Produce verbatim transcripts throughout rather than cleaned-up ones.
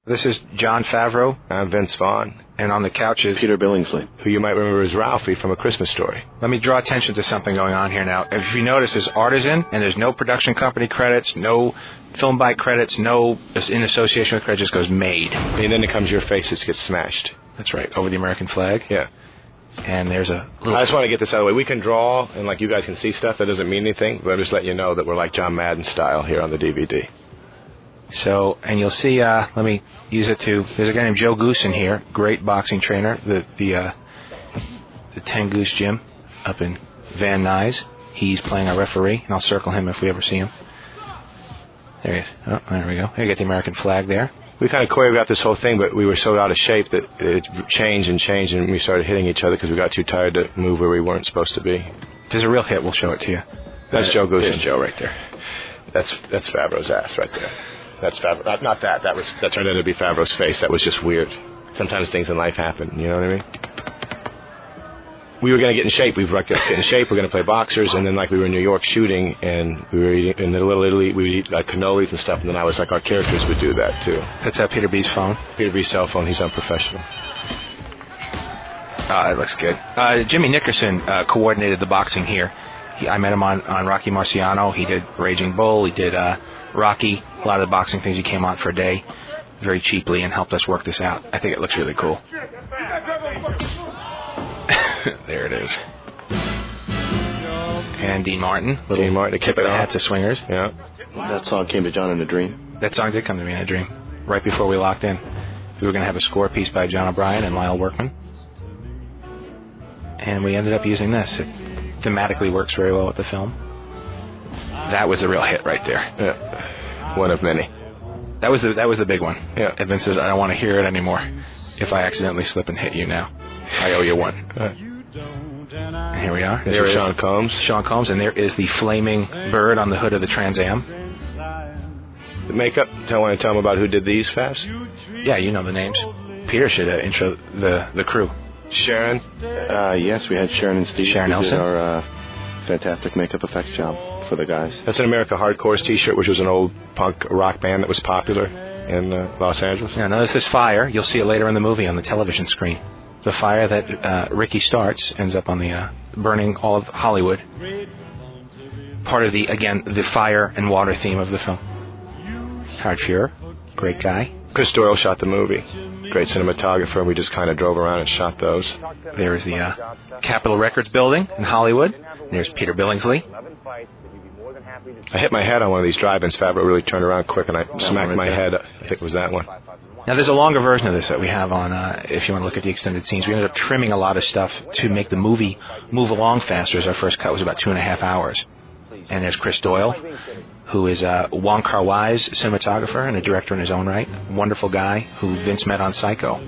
This is Jon Favreau. I'm Vince Vaughn. And on the couch is Peter Billingsley, who you might remember as Ralphie from A Christmas Story. Let me draw attention to something going on here now. If you notice, there's Artisan, and there's no production company credits, no film by credits, no in association with credits, just goes made. And then it comes your face that gets smashed. That's right, over the American flag. Yeah. And there's a little... I just want to get this out of the way. We can draw, and like you guys can see stuff. That doesn't mean anything, but I'm just letting you know that we're like John Madden style here on the D V D. So, and you'll see, uh, let me use it to, there's a guy named Joe Goose in here, great boxing trainer, the the uh, the Ten Goose Gym up in Van Nuys. He's playing our referee, and I'll circle him if we ever see him. There he is. Oh, there we go. There you get the American flag there. We kind of choreographed this whole thing, but we were so out of shape that it changed and changed, and we started hitting each other because we got too tired to move where we weren't supposed to be. If there's a real hit, we'll show it to you. That's uh, Joe Goose. There's Joe right there. That's that's Favreau's ass right there. That's Favreau. Not, not that. That was that turned out to be Favreau's face. That was just weird. Sometimes things in life happen. You know what I mean? We were going to get in shape. We were going to get in shape. We were going to play boxers, and then like we were in New York shooting, and we were eating in Little Italy. We would eat like cannolis and stuff, and then I was like, our characters would do that too. That's uh, Peter B's phone. Peter B's cell phone. He's unprofessional. Ah, that looks good. Uh, Jimmy Nickerson uh, coordinated the boxing here. He, I met him on, on Rocky Marciano. He did Raging Bull. He did uh, Rocky. A lot of the boxing things. He came on for a day very cheaply and helped us work this out. I think it looks really cool. There it is. And Dean Martin. Little Dean Martin to tip kick it of the hat off. to Swingers. Yeah. That song came to John in a dream. That song did come to me in a dream. Right before we locked in. We were going to have a score piece by John O'Brien and Lyle Workman. And we ended up using this. It thematically works very well with the film. That was the real hit right there. Yeah. One of many. That was the that was the big one. Yeah. And Vince says, I don't want to hear it anymore. If I accidentally slip and hit you now, I owe you one. Right. And here we are. There is Sean Combs. Sean Combs, and there is the flaming bird on the hood of the Trans Am. The makeup. Do I want to tell them about who did these fast? Yeah, you know the names. Peter should uh, intro the the crew. Sharon. Uh, yes, we had Sharon and Steve. Sharon who Nelson. did our uh, fantastic makeup effects job for the guys. That's an America Hardcore's T-shirt, which was an old punk rock band that was popular in uh, Los Angeles. Yeah, notice this fire. You'll see it later in the movie on the television screen. The fire that uh, Ricky starts ends up on the uh, burning all of Hollywood. Part of the, again, the fire and water theme of the film. Howard Fuhrer, great guy. Chris Doyle shot the movie. Great cinematographer. We just kind of drove around and shot those. There is the uh, Capitol Records building in Hollywood. There's Peter Billingsley. I hit my head on one of these drive-ins. Favreau really turned around quick, and I smacked my head. I think it was that one. Now, there's a longer version of this that we have on, uh, if you want to look at the extended scenes. We ended up trimming a lot of stuff to make the movie move along faster, as our first cut was about two and a half hours. And there's Chris Doyle, who is a Wong Kar-wai's cinematographer and a director in his own right. Wonderful guy who Vince met on Psycho.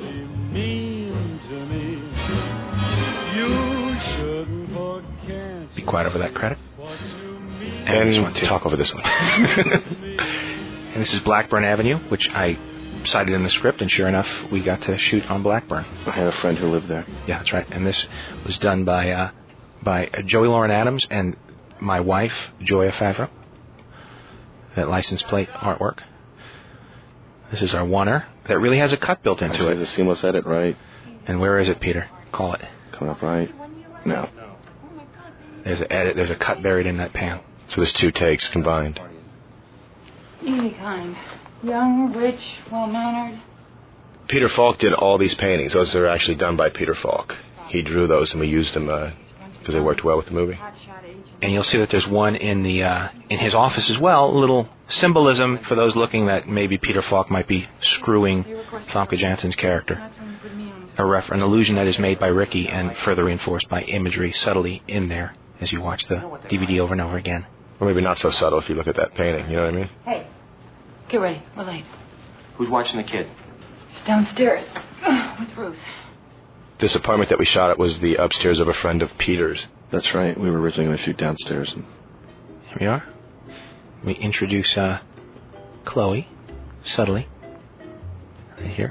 Be quiet over that credit. And, and this one too. Talk over this one. And this is Blackburn Avenue, which I cited in the script, and sure enough, we got to shoot on Blackburn. I had a friend who lived there. Yeah, that's right. And this was done by uh, by uh, Joey Lauren Adams and my wife, Joya Favreau. That license plate artwork. This is our oneer that really has a cut built into Actually, it. There's a seamless edit, right? And where is it, Peter? Call it. Coming up right now. There's a edit. There's a cut buried in that pan. So there's two takes combined. Easy kind. Young, rich, well-mannered. Peter Falk did all these paintings. Those are actually done by Peter Falk. He drew those, and we used them because uh, they worked well with the movie. And you'll see that there's one in the uh, in his office as well. A little symbolism for those looking that maybe Peter Falk might be screwing Famke Janssen's character. A ref- an illusion that is made by Ricky and further reinforced by imagery subtly in there as you watch the D V D over and over again. Or maybe not so subtle if you look at that painting. You know what I mean? Hey, get ready. We're late. Who's watching the kid? She's downstairs with Ruth. This apartment that we shot at was the upstairs of a friend of Peter's. That's right. We were originally going to shoot downstairs. And Here we are. We introduce uh, Chloe subtly right here.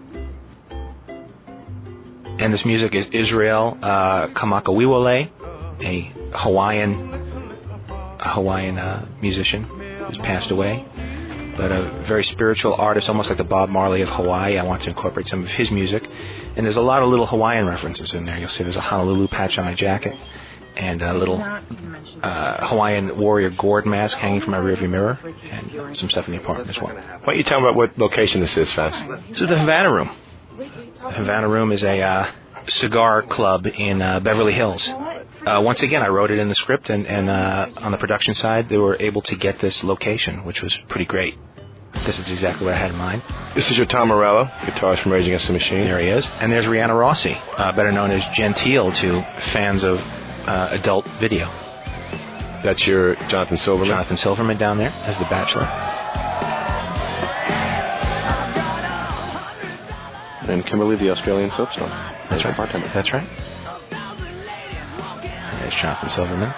And this music is Israel uh, Kamakawiwole, a Hawaiian a Hawaiian uh, musician who's passed away. but a very spiritual artist, almost like the Bob Marley of Hawaii. I want to incorporate some of his music. And there's a lot of little Hawaiian references in there. You'll see there's a Honolulu patch on my jacket and a little uh, Hawaiian warrior gourd mask hanging from my rearview mirror, and some stuff in the apartment as well. Why don't you tell me about what location this is, Fast? This is the Havana Room. The Havana Room is a uh, cigar club in uh, Beverly Hills. Uh, once again, I wrote it in the script, and, and uh, on the production side, they were able to get this location, which was pretty great. This is exactly what I had in mind. This is your Tom Morello, guitarist from Rage Against the Machine. There he is. And there's Rihanna Rossi, uh, better known as Gentile to fans of uh, adult video. That's your Jonathan Silverman? Jonathan Silverman down there as the Bachelor. And Kimberly, the Australian soap star. That's right. Bartender. That's right. There's Jonathan Silverman.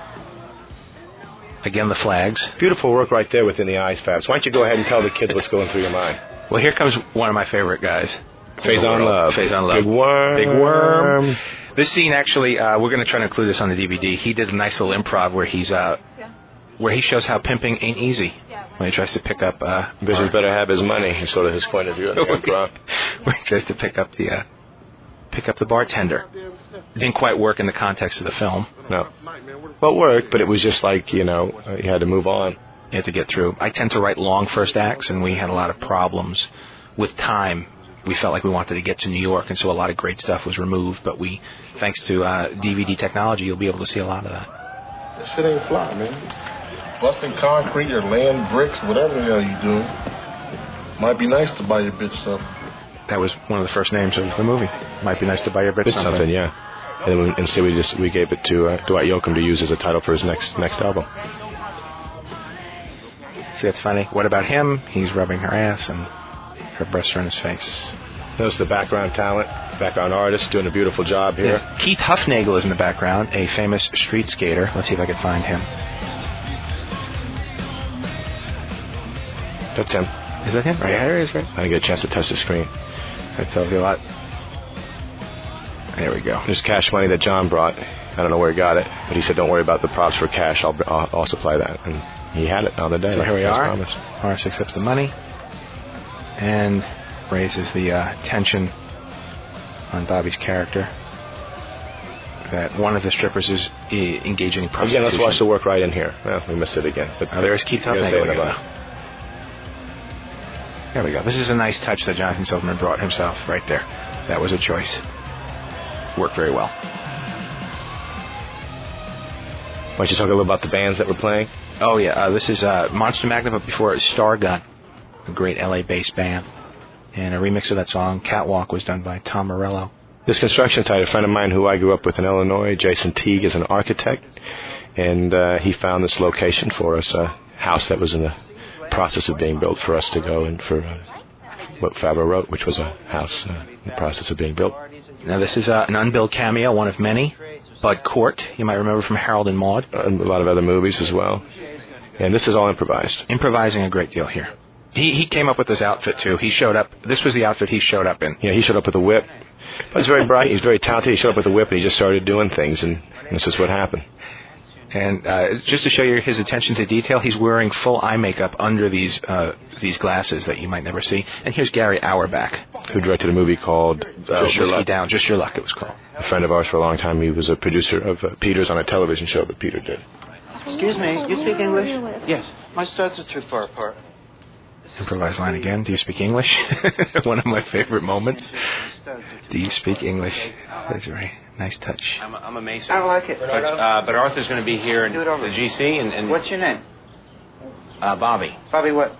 Again, the flags. Beautiful work right there within the eyes, Fabs. Why don't you go ahead and tell the kids what's going through your mind? Well, here comes one of my favorite guys. Faison Love. Faison Love. Big Worm. Big Worm. This scene, actually, uh, we're going to try to include this on the D V D. He did a nice little improv where he's uh, where he shows how pimping ain't easy when he tries to pick up. Uh, Bishop better have his money. Is sort of his point of view of the improv. Where he tries to pick up the uh, pick up the bartender. It didn't quite work in the context of the film. No. Well, it worked, but it was just like, you know, uh, you had to move on. You had to get through. I tend to write long first acts, and we had a lot of problems with time. We felt like we wanted to get to New York, and so a lot of great stuff was removed. But we, thanks to uh, D V D technology, you'll be able to see a lot of that. That shit ain't fly, man. Busting concrete or laying bricks, whatever the hell you do, might be nice to buy your bitch something. That was one of the first names of the movie. Might be nice to buy your bitch It's something. something, yeah. And then we, instead we just we gave it to uh, Dwight Yoakam to use as a title for his next next album. See, that's funny. What about him? He's rubbing her ass, and her breasts are in his face. Notice the background talent, background artist, doing a beautiful job here. Yeah. Keith Huffnagel is in the background, a famous street skater. Let's see if I can find him. That's him. Is that him? Right here he is, right? I didn't get a chance to touch the screen. That tells you a lot. There we go. There's cash money that John brought. I don't know where he got it, but he said, "Don't worry about the props for cash. I'll I'll, I'll supply that." And he had it on the day. So here we are. Promised. Horace accepts the money and raises the uh, tension on Bobby's character that one of the strippers is e- engaging in prostitution. Again, let's watch the work right in here. Well, we missed it again. But oh, there's Keith Huffnagel again. There we go. This is a nice touch that Jonathan Silverman brought himself right there. That was a choice. Worked very well. Why don't you talk a little about the bands that were playing? Oh, yeah. Uh, this is uh, Monster Magnet, but before it was Stargun, a great L A-based band. And a remix of that song, Catwalk, was done by Tom Morello. This construction site, a friend of mine who I grew up with in Illinois, Jason Teague, is an architect. And uh, he found this location for us, a house that was in the process of being built for us to go and for uh, what Fabro wrote, which was a house uh, in the process of being built. Now, this is uh, an unbilled cameo, one of many. Bud Cort, you might remember from Harold and Maude. Uh, a lot of other movies as well. And this is all improvised. Improvising a great deal here. He he came up with this outfit, too. He showed up. This was the outfit he showed up in. Yeah, he showed up with a whip. But he's very bright. He's very talented. He showed up with a whip, and he just started doing things, and this is what happened. And uh, just to show you his attention to detail, he's wearing full eye makeup under these uh, these glasses that you might never see. And here's Gary Auerbach, who directed a movie called uh, Just Your Luck. Down, Just Your Luck, it was called. A friend of ours for a long time. He was a producer of uh, Peter's on a television show that Peter did. Excuse me, you speak English? Yes. My studs are too far apart. Improvised line again. Do you speak English? One of my favorite moments. Do you speak English? That's a very nice touch. I'm a, I'm a Mason. I don't like it. But, uh, but Arthur's going to be here in the G C. And, and what's your name? Uh, Bobby. Bobby what?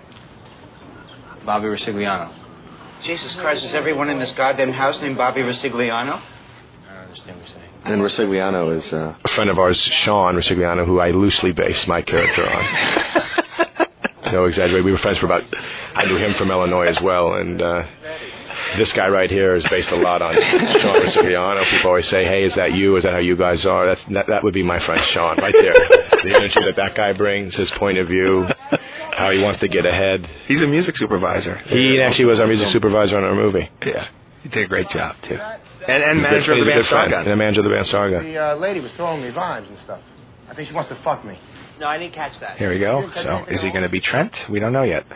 Bobby Resigliano. Jesus Christ, is everyone in this goddamn house named Bobby Resigliano? I don't understand what you're saying. And Resigliano is... Uh... A friend of ours, Sean Resigliano, who I loosely based my character on. No exaggerate. We were friends for about... I knew him from Illinois as well, and uh, this guy right here is based a lot on Sean Resigliano. People always say, hey, is that you? Is that how you guys are? That's, that, that would be my friend Sean right there. The energy that that guy brings, his point of view, how he wants to get ahead. He's a music supervisor. He actually was our music supervisor on our movie. Yeah. He did a great job, too. And, and manager of the band Stargun. And the manager of the band Stargun. The uh, lady was throwing me vibes and stuff. I think she wants to fuck me. No, I didn't catch that. Here we go. So, is he going to be Trent? We don't know yet.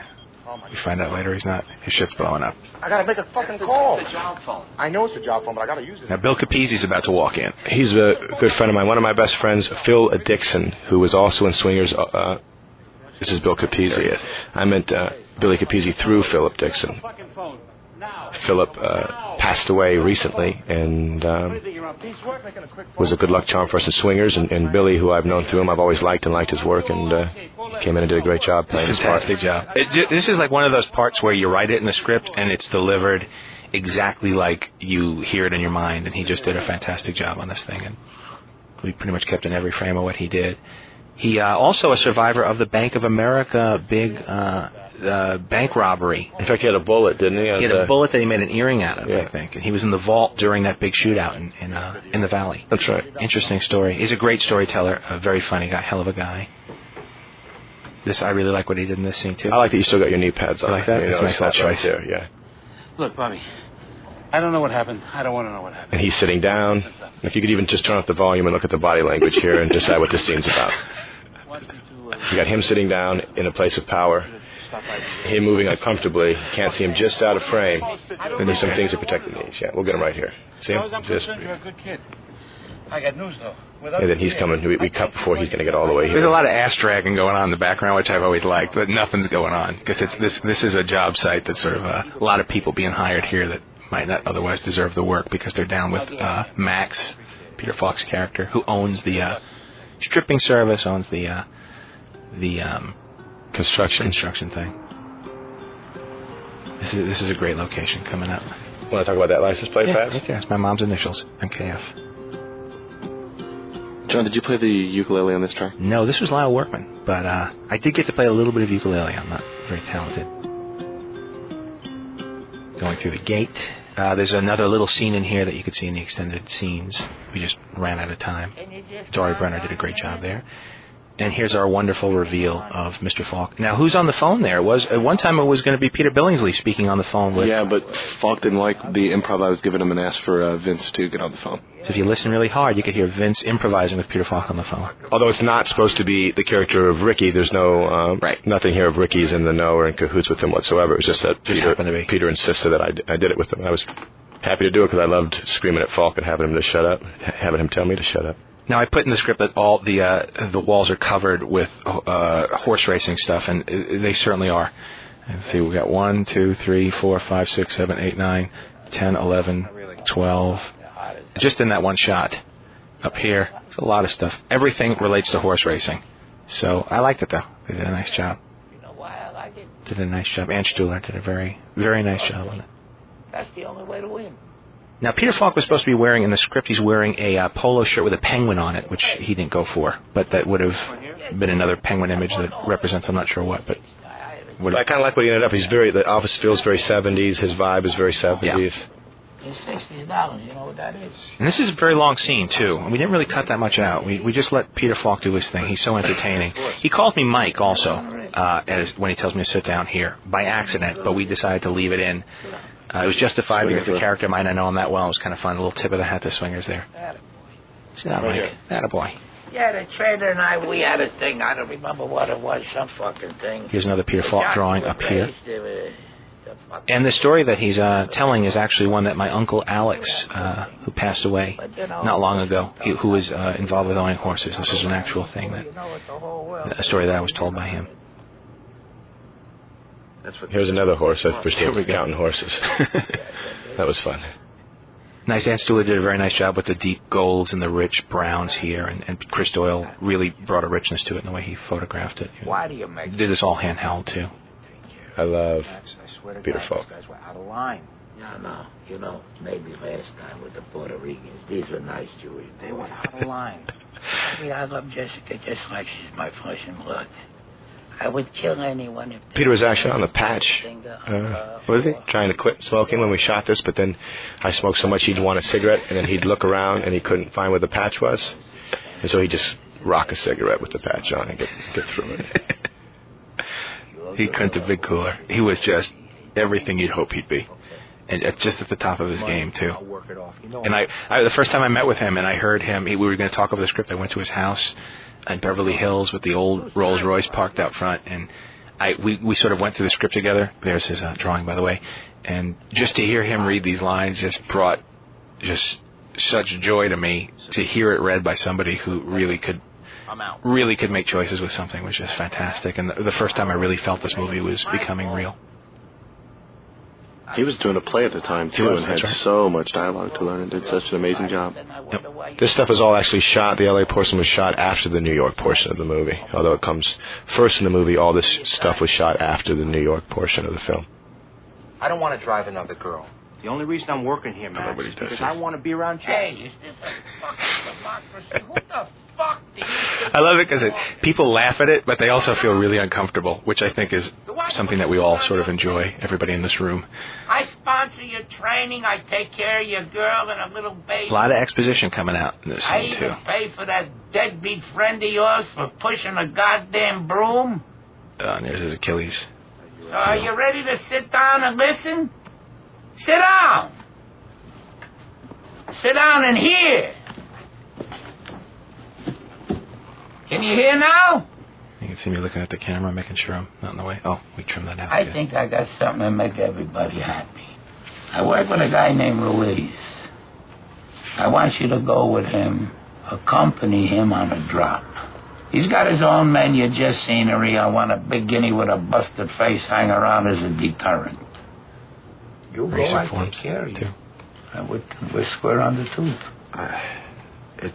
You find out later he's not. His shit's blowing up. I gotta make a fucking call. It's a job phone. I know it's a job phone, but I gotta use it. Now, Bill Capizzi's about to walk in. He's a good friend of mine. One of my best friends, Phil Dixon, who was also in Swingers. Uh, this is Bill Capizzi. I meant uh, Billy Capizzi through Philip Dixon. Philip uh, passed away recently and um, was a good luck charm for us in Swingers. And, and Billy, who I've known through him, I've always liked and liked his work. And uh, he came in and did a great job playing his part. Fantastic job. It, this is like one of those parts where you write it in the script and it's delivered exactly like you hear it in your mind. And he just did a fantastic job on this thing. And we pretty much kept in every frame of what he did. He uh, also a survivor of the Bank of America big uh, uh, bank robbery. In fact, he had a bullet, didn't he? He had a bullet that he made an earring out of, yeah. I think. And he was in the vault during that big shootout in in, uh, in the Valley. That's right. Interesting story. He's a great storyteller, a very funny guy, hell of a guy. This I really like what he did in this scene, too. I like that you still got your knee pads on. I like that? You know, it's nice right there, yeah. Look, Bobby, I don't know what happened. I don't want to know what happened. And he's sitting down. If you could even just turn up the volume and look at the body language here and decide what this scene's about. You got him sitting down in a place of power, him moving uncomfortably. Can't see him just out of frame. And there's some things that protect the knees. Yeah, we'll get him right here. See him? Just. You're a good kid. I got news though. And then he's coming. We, we cut before he's going to get all the way here. There's a lot of ass dragging going on in the background, which I've always liked, but nothing's going on because it's this. This is a job site that's sort of a, a lot of people being hired here that might not otherwise deserve the work because they're down with uh, Max, Peter Falk's character, who owns the uh, stripping service, owns the uh, the um, construction construction thing. This is this is a great location coming up. Want to talk about that license plate, yeah, Fats? Right there. It's my mom's initials, M K F. John, did you play the ukulele on this track? No, this was Lyle Workman, but uh, I did get to play a little bit of ukulele. I'm not very talented. Going through the gate. Uh, there's another little scene in here that you could see in the extended scenes. We just ran out of time. Dory Brenner did a great job there. And here's our wonderful reveal of Mister Falk. Now, who's on the phone there? It was at one time it was going to be Peter Billingsley speaking on the phone with... Yeah, but Falk didn't like the improv I was giving him and asked for uh, Vince to get on the phone. So if you listen really hard, you could hear Vince improvising with Peter Falk on the phone. Although it's not supposed to be the character of Ricky, there's no... Um, right. Nothing here of Ricky's in the know or in cahoots with him whatsoever. It was just that just Peter, to be. Peter insisted that I, d- I did it with him. I was happy to do it because I loved screaming at Falk and having him to shut up, having him tell me to shut up. Now, I put in the script that all the uh, the walls are covered with uh, horse racing stuff, and they certainly are. Let's see, we got one, two, three, four, five, six, seven, eight, nine, ten, eleven, twelve. Just in that one shot. Up here, it's a lot of stuff. Everything relates to horse racing. So I liked it, though. They did a nice job. Did a nice job. Ann Stuhler did a very, very nice job on it. That's the only way to win. Now, Peter Falk was supposed to be wearing, in the script, he's wearing a uh, polo shirt with a penguin on it, which he didn't go for. But that would have been another penguin image that represents, I'm not sure what, but... But I kind of like what he ended up. He's very, the office feels very seventies. His vibe is very seventies. Yeah. It's sixty dollars, you know what that is? And this is a very long scene, too. We didn't really cut that much out. We we just let Peter Falk do his thing. He's so entertaining. He called me Mike, also, uh, as, when he tells me to sit down here, by accident, but we decided to leave it in. Uh, it was justified because the character might not know him that well. It was kind of fun. A little tip of the hat to Swingers there. See that, Mike? Attaboy. Yeah, the trader and I, we had a thing. I don't remember what it was. Some fucking thing. Here's another Peter Falk drawing up here. And the story that he's uh, telling is actually one that my uncle Alex, uh, who passed away not long ago, he, who was uh, involved with owning horses. This is an actual thing, that a story that I was told by him. Here's another horse. We're still counting horses. That was fun. Nice. Ann Stuhler did a very nice job with the deep golds and the rich browns here, and, and Chris Doyle really brought a richness to it in the way he photographed it. Why do you make Did this all handheld, too. I love Peter Falk. Guys were out of line. No, no. You know, maybe last time with the Puerto Ricans, these were nice Jewish. They were out of line. I mean, I love Jessica just like she's my flesh and blood. I would kill anyone if... Peter was actually on the patch. Uh, what was he? Trying to quit smoking when we shot this, but then I smoked so much he'd want a cigarette, and then he'd look around and he couldn't find where the patch was. And so he'd just rock a cigarette with the patch on and get, get through it. He couldn't have been cooler. He was just everything you'd hope he'd be. And just at the top of his game, too. And I, I the first time I met with him and I heard him, he, we were going to talk over the script, I went to his house in Beverly Hills with the old Rolls Royce parked out front, and I we, we sort of went through the script together. There's his uh, drawing, by the way. And just to hear him read these lines just brought just such joy to me. To hear it read by somebody who really could really could make choices with something was just fantastic. And the, the first time I really felt this movie was becoming real. He was doing a play at the time, too, was, and had right. so much dialogue to learn and did such an amazing job. Yep. This stuff was all actually shot, the L A portion was shot after the New York portion of the movie. Although it comes first in the movie, all this stuff was shot after the New York portion of the film. I don't want to drive another girl. The only reason I'm working here, Max, is because I want to be around you. Hey, is this a fucking democracy? Who the fuck do you think? I love it because people laugh at it, but they also feel really uncomfortable, which I think is something that we all sort of enjoy, everybody in this room. I sponsor your training, I take care of your girl and a little baby. A lot of exposition coming out in this I scene, even too. pay for that deadbeat friend of yours for pushing a goddamn broom. Uh, and there's his Achilles. So are you ready to sit down and listen? Sit down. Sit down and hear. Can you hear now? You can see me looking at the camera, making sure I'm not in the way. Oh, we trimmed that out. I Good. think I got something to make everybody happy. I work with a guy named Ruiz. I want you to go with him, accompany him on a drop. He's got his own menu, just scenery. I want a big guinea with a busted face hang around as a deterrent. You go, I take care of you. Too. And we're, we're square on the tooth. Uh, it,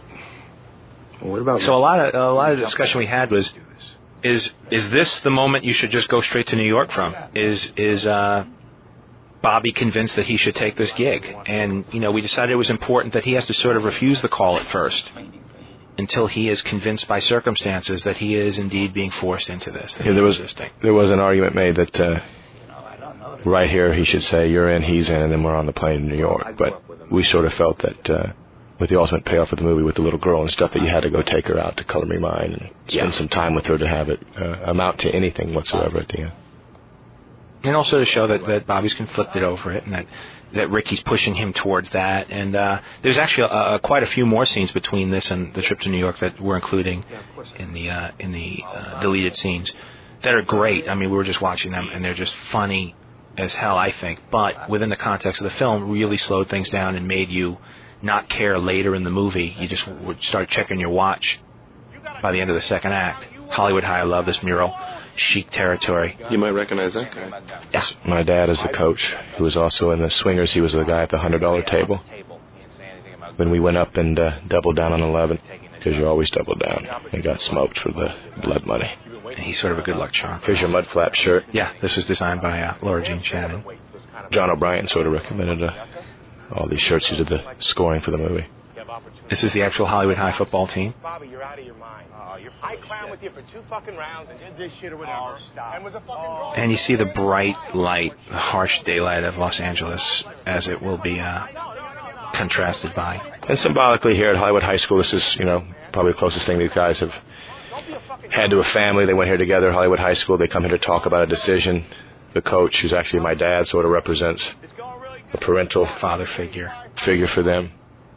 what about... So a lot of a lot of discussion we had was, is is this the moment you should just go straight to New York from? Is is uh, Bobby convinced that he should take this gig? And you know, we decided it was important that he has to sort of refuse the call at first, until he is convinced by circumstances that he is indeed being forced into this. Yeah, there was there was an argument made that uh, right here he should say you're in, he's in, and then we're on the plane to New York. But we sort of felt that uh, with the ultimate payoff of the movie, with the little girl and stuff, that you had to go take her out to Color Me Mine and spend yeah. some time with her to have it uh, amount to anything whatsoever at the end. And also to show that, that Bobby's conflicted over it, and that, that Ricky's pushing him towards that. And uh, there's actually uh, quite a few more scenes between this and the trip to New York that we're including in the uh, in the uh, deleted scenes that are great. I mean, we were just watching them, and they're just funny as hell, I think. But within the context of the film, really slowed things down and made you not care later in the movie. You just would start checking your watch by the end of the second act. Hollywood High, I love this mural. Chic territory. You might recognize that guy. Yes. My dad is the coach, who was also in the Swingers. He was the guy at the one hundred dollar table. When we went up and uh, doubled down on eleven, because you always double down, and got smoked for the blood money. And he's sort of a good luck charm. Here's your mud flap shirt. Yeah, this was designed by uh, Laura Jean Shannon. John O'Brien sort of recommended uh, all these shirts. He did the scoring for the movie. This is the actual Hollywood High football team. Bobby, you're out of your mind. Oh, you're I clowned with you for two fucking rounds and did this shit or whatever. Oh, stop. And was a fucking oh. And you see the bright light, the harsh daylight of Los Angeles as it will be uh, contrasted by. And symbolically here at Hollywood High School, this is, you know, probably the closest thing these guys have had to a family. They went here together, Hollywood High School. They come here to talk about a decision. The coach, who's actually my dad, sort of represents a parental father figure figure for them.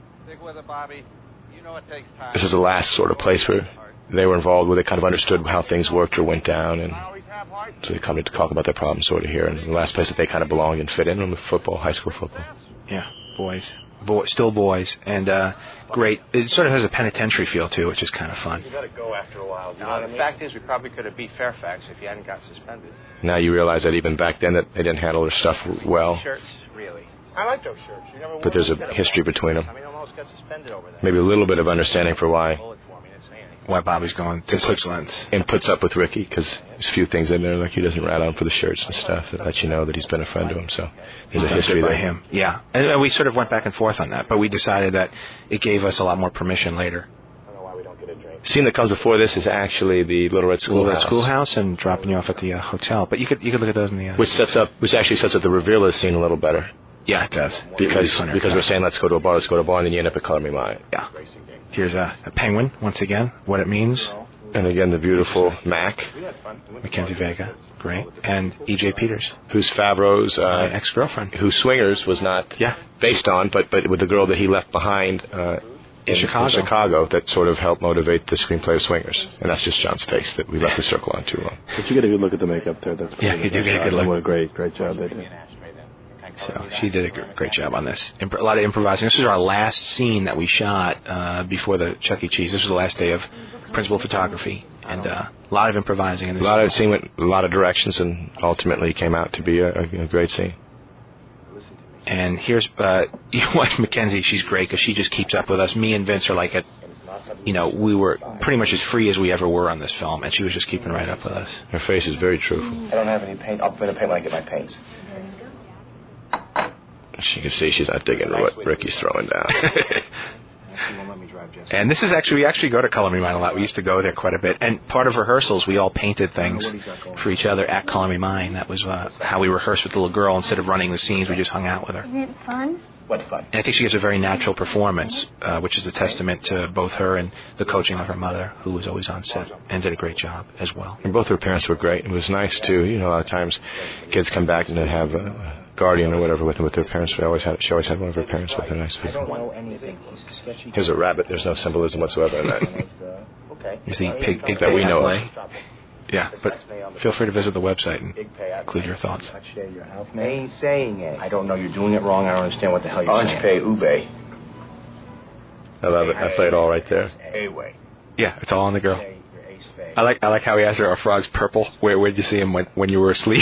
This was the last sort of place where they were involved, where they kind of understood how things worked or went down, and so they come to talk about their problems sort of here. And the last place that they kind of belonged and fit in was football, high school football. Yeah, boys. Boy, still boys, and uh, great. It sort of has a penitentiary feel to it, which is kind of fun. You got to go after a while. Do you know Uh, what the I mean? fact is, we probably could have beat Fairfax if you hadn't got suspended. Now you realize that even back then that they didn't handle their stuff well. Shirts, really. I like those shirts. You never But there's a history between them. I mean, almost got suspended over that. Maybe a little bit of understanding for why. Why Bobby's going to Switzerland. And puts up with Ricky, because there's a few things in there, like he doesn't rat on him for the shirts and stuff, that let you know that he's been a friend to him. So there's a history by there. him. Yeah, and, and we sort of went back and forth on that, but we decided that it gave us a lot more permission later. I don't know why we don't get a drink. The scene that comes before this is actually the Little Red Little Red Schoolhouse, Schoolhouse, and dropping you off at the uh, hotel. But you could you could look at those in the uh, which sets up, which actually sets up the Revilla scene a little better. Yeah, it does. Because It because we're saying let's go to a bar, let's go to a bar, and then you end up at Color Me Mine. Yeah. Here's a, a penguin once again. What it means. And again, the beautiful Mac, Mackenzie Vega, great, and E J Peters, who's Favreau's uh, my ex-girlfriend, who Swingers was not yeah. based on, but but with the girl that he left behind, uh, in, Chicago. in Chicago that sort of helped motivate the screenplay of Swingers. And that's just John's face that we left the circle on too long. But you get a good look at the makeup there. That's yeah, you do get a good look. What a great, great job they did. So she did a g- great job on this. Imp- a lot of improvising. This was our last scene that we shot uh, before the Chuck E. Cheese. This was the last day of principal photography, and uh, a lot of improvising in this. A lot of scene went a lot of directions, and ultimately came out to be a, a, a great scene. And here's uh, you watch Mackenzie. She's great because she just keeps up with us. Me and Vince are like at, you know, we were pretty much as free as we ever were on this film, and she was just keeping right up with us. Her face is very truthful. I don't have any paint. I'll put a paint when I get my paints. She can see she's not digging what Ricky's throwing down. And this is actually, we actually go to Color Me Mine a lot. We used to go there quite a bit. And part of rehearsals, we all painted things for each other at Color Me Mine. That was uh, how we rehearsed with the little girl. Instead of running the scenes, we just hung out with her. Isn't it fun? What fun? And I think she gives a very natural performance, uh, which is a testament to both her and the coaching of her mother, who was always on set and did a great job as well. And both her parents were great. It was nice, too. You know, a lot of times kids come back and they have a guardian or whatever with them with their parents. We always had, she always had one of her parents with her. Nice people. I don't know anything. Sketchy. Here's a rabbit. There's no symbolism whatsoever in that. Okay. Here's the pig, pig that we know of. Yeah, but feel free to visit the website and include your thoughts. I ain't saying it. I don't know. You're doing it wrong. I don't understand what the hell you're saying. Pay ube. I love it. I play it all right there. Yeah, it's all on the girl. I like I like how he asked her, "Are frogs purple? Where where did you see him when when you were asleep?"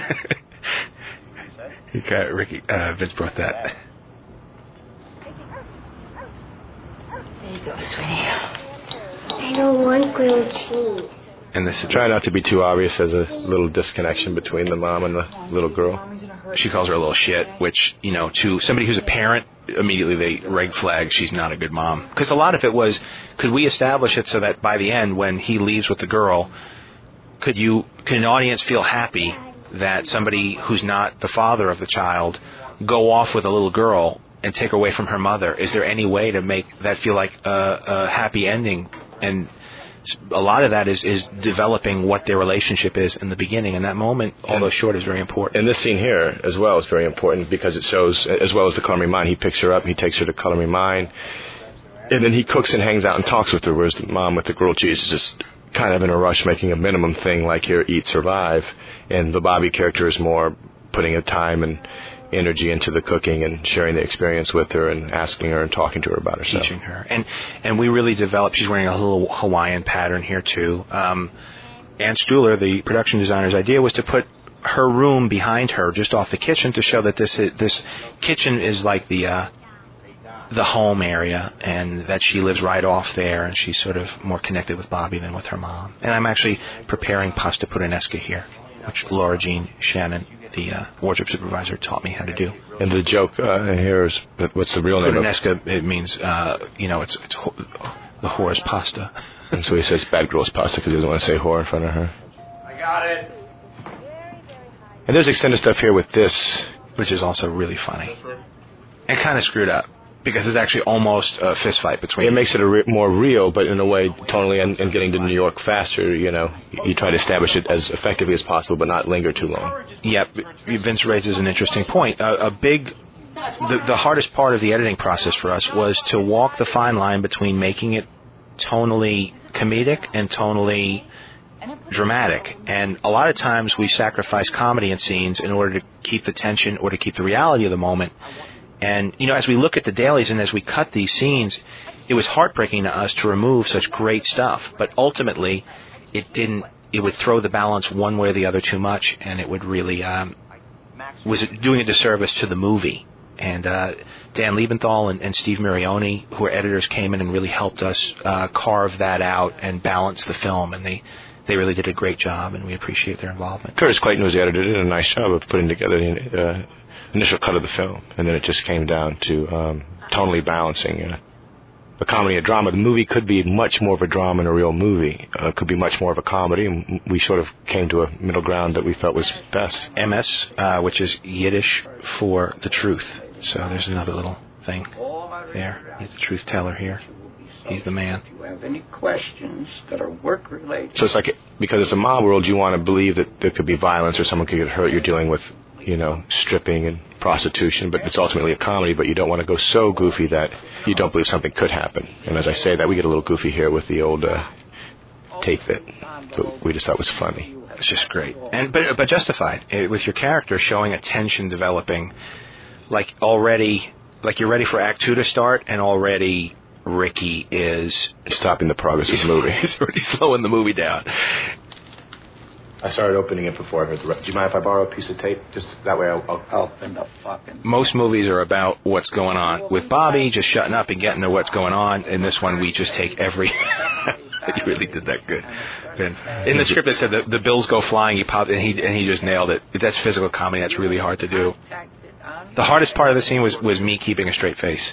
Okay, Ricky, uh, Vince brought that. There you go, sweetie. I don't want grilled cheese. And this is Try not to be too obvious. There's a little disconnection between the mom and the little girl. She calls her a little shit, which, you know, to somebody who's a parent, immediately they red flag she's not a good mom. Because a lot of it was, could we establish it so that by the end, when he leaves with the girl, could you, could an audience feel happy that somebody who's not the father of the child go off with a little girl and take her away from her mother? Is there any way to make that feel like a, a happy ending? And a lot of that is, is developing what their relationship is in the beginning. And that moment, although short, is very important. And this scene here, as well, is very important because it shows, as well as the Color Me Mine, he picks her up, he takes her to Color Me Mine, and then he cooks and hangs out and talks with her, whereas the mom with the grilled cheese is just kind of in a rush making a minimum thing like here, eat, survive. And the Bobby character is more putting a time and energy into the cooking and sharing the experience with her and asking her and talking to her about herself. Teaching her. And and we really developed, she's wearing a little Hawaiian pattern here too. Um, Ann Stuhler, the production designer's idea was to put her room behind her just off the kitchen to show that this is, this kitchen is like the uh, the home area and that she lives right off there and she's sort of more connected with Bobby than with her mom. And I'm actually preparing pasta puttanesca here, which Laura Jean Shannon, the uh, wardrobe supervisor, taught me how to do. And the joke uh, here is, what's the real name? Puttanesca, it means, uh, you know, it's it's ho- the whore's pasta. And so he says bad girl's pasta because he doesn't want to say whore in front of her. I got it. And there's extended stuff here with this, which is also really funny. And kind of screwed up. Because it's actually almost a fist fight between. It makes it a re- more real, but in a way, totally, and, and getting to New York faster. You know, you try to establish it as effectively as possible, but not linger too long. Yeah, Vince raises an interesting point. A, a big, the, the hardest part of the editing process for us was to walk the fine line between making it tonally comedic and tonally dramatic. And a lot of times we sacrifice comedy in scenes in order to keep the tension or to keep the reality of the moment. And, you know, as we look at the dailies and as we cut these scenes, it was heartbreaking to us to remove such great stuff. But ultimately, it didn't, it would throw the balance one way or the other too much, and it would really, um, was doing a disservice to the movie. And uh, Dan Liebenthal and, and Steve Mirioni, who are editors, came in and really helped us uh, carve that out and balance the film. And they, they really did a great job, and we appreciate their involvement. Curtis Clayton was the editor, did a nice job of putting together the uh, initial cut of the film, and then it just came down to um, tonally balancing uh, a comedy and a drama. The movie could be much more of a drama than a real movie. Uh, it could be much more of a comedy, and we sort of came to a middle ground that we felt was best. M S, uh, which is Yiddish for the truth. So there's another little thing there. He's the truth teller here. He's the man. If you have any questions that are work-related. So it's like, because it's a mob world, you want to believe that there could be violence or someone could get hurt. You're dealing with you know, stripping and prostitution, but it's ultimately a comedy, but you don't want to go so goofy that you don't believe something could happen. And as I say that, we get a little goofy here with the old uh, tape bit, but we just thought was funny. It's just great. And but but justified, it, with your character showing a tension developing, like already, like you're ready for Act Two to start, and already Ricky is stopping the progress of the movie. He's already slowing the movie down. I started opening it before I heard the rest. Do you mind if I borrow a piece of tape? Just that way I'll, I'll... Open the fucking... Most movies are about what's going on. With Bobby, just shutting up and getting to what's going on. In this one, we just take every... You really did that good. In the script, it said that the bills go flying, he popped, and he and he just nailed it. That's physical comedy. That's really hard to do. The hardest part of the scene was, was me keeping a straight face.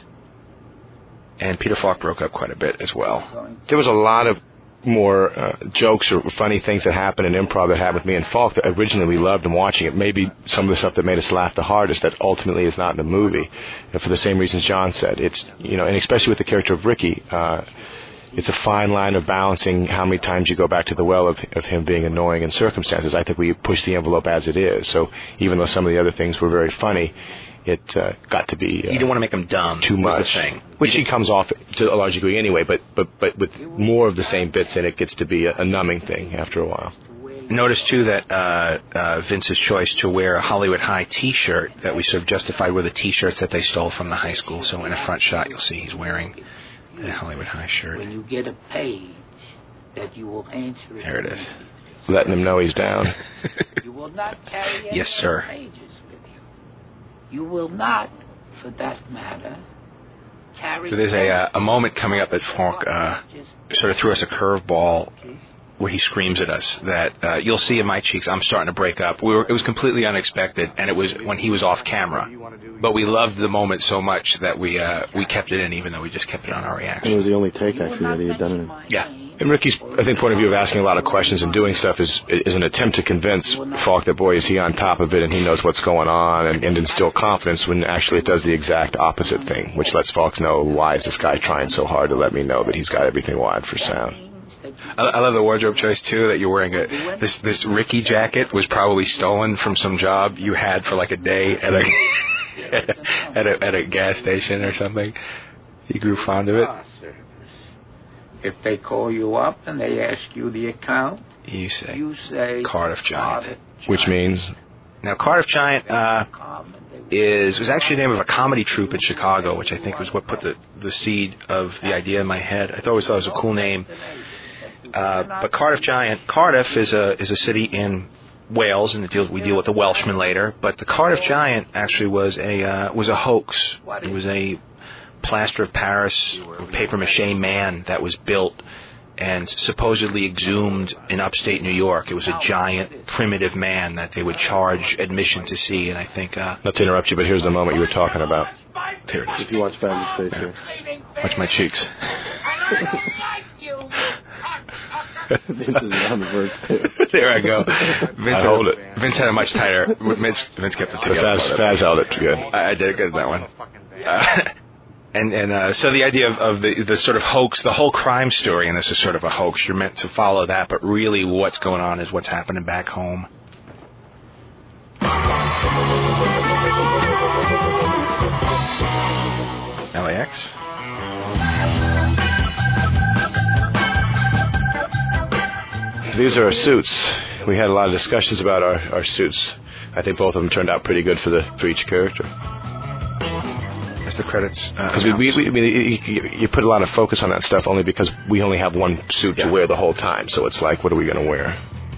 And Peter Falk broke up quite a bit as well. There was a lot of more uh, jokes or funny things that happened in improv that happened with me and Falk that originally we loved and watching it. Maybe some of the stuff that made us laugh the hardest that ultimately is not in the movie. And for the same reasons John said. It's, you know, and especially with the character of Ricky, uh, it's a fine line of balancing how many times you go back to the well of, of him being annoying in circumstances. I think we push the envelope as it is. So even though some of the other things were very funny, it uh, got to be... Uh, you didn't want to make him dumb. Too much. Was the thing. Which he comes off to a large degree anyway, but, but, but with more of the same bits in it gets to be a, a numbing thing after a while. Notice, too, that uh, uh, Vince's choice to wear a Hollywood High T-shirt that we sort of justified were the T-shirts that they stole from the high school. So in a front shot, you'll see he's wearing the Hollywood High shirt. When you get a page that you will answer... There it is. Letting him know he's down. You will not carry any yes, sir. pages with you. You will not, for that matter, carry... So there's a, uh, a moment coming up that Falk uh, sort of threw us a curveball where he screams at us that uh, you'll see in my cheeks I'm starting to break up. We were, it was completely unexpected, and it was when he was off camera. But we loved the moment so much that we uh, we kept it in, even though we just kept it on our reaction. It was the only take, actually, that he had done it in. Yeah. And Ricky's, I think, point of view of asking a lot of questions and doing stuff is is an attempt to convince Falk that, boy, is he on top of it and he knows what's going on and, and instill confidence when actually it does the exact opposite thing, which lets Falk know, why is this guy trying so hard to let me know that he's got everything wired for sound. I, I love the wardrobe choice, too, that you're wearing a, this, this Ricky jacket was probably stolen from some job you had for like a day at a, at a, at a gas station or something. You grew fond of it. If they call you up and they ask you the account, you say, you say Cardiff Giant. Cardiff Which means? Now, Cardiff Giant uh, is was actually the name of a comedy troupe in Chicago, which I think was what put the, the seed of the idea in my head. I always thought it was a cool name. Uh, but Cardiff Giant, Cardiff is a is a city in Wales, and it deals, we deal with the Welshmen later. But the Cardiff Giant actually was a uh, was a hoax. It was a plaster of Paris paper mache man that was built and supposedly exhumed in upstate New York. It was a giant primitive man that they would charge admission to see, and I think uh not to interrupt you, but here's the moment you were talking about. There it is. If you watch Fabulous Face here. Watch my cheeks. Vince is on the verge too. There I go. Vince I hold it. Vince had it much tighter. Vince, Vince kept it together. Faz, Faz held it good. I, I did good that one. Uh, And and uh, so the idea of, of the the sort of hoax, the whole crime story, and this is sort of a hoax. You're meant to follow that, but really what's going on is what's happening back home. L A X. These are our suits. We had a lot of discussions about our, our suits. I think both of them turned out pretty good for the for each character. As the credits, because uh, we, we, we, I mean, you, you put a lot of focus on that stuff only because we only have one suit yeah. to wear the whole time. So it's like, what are we going to wear?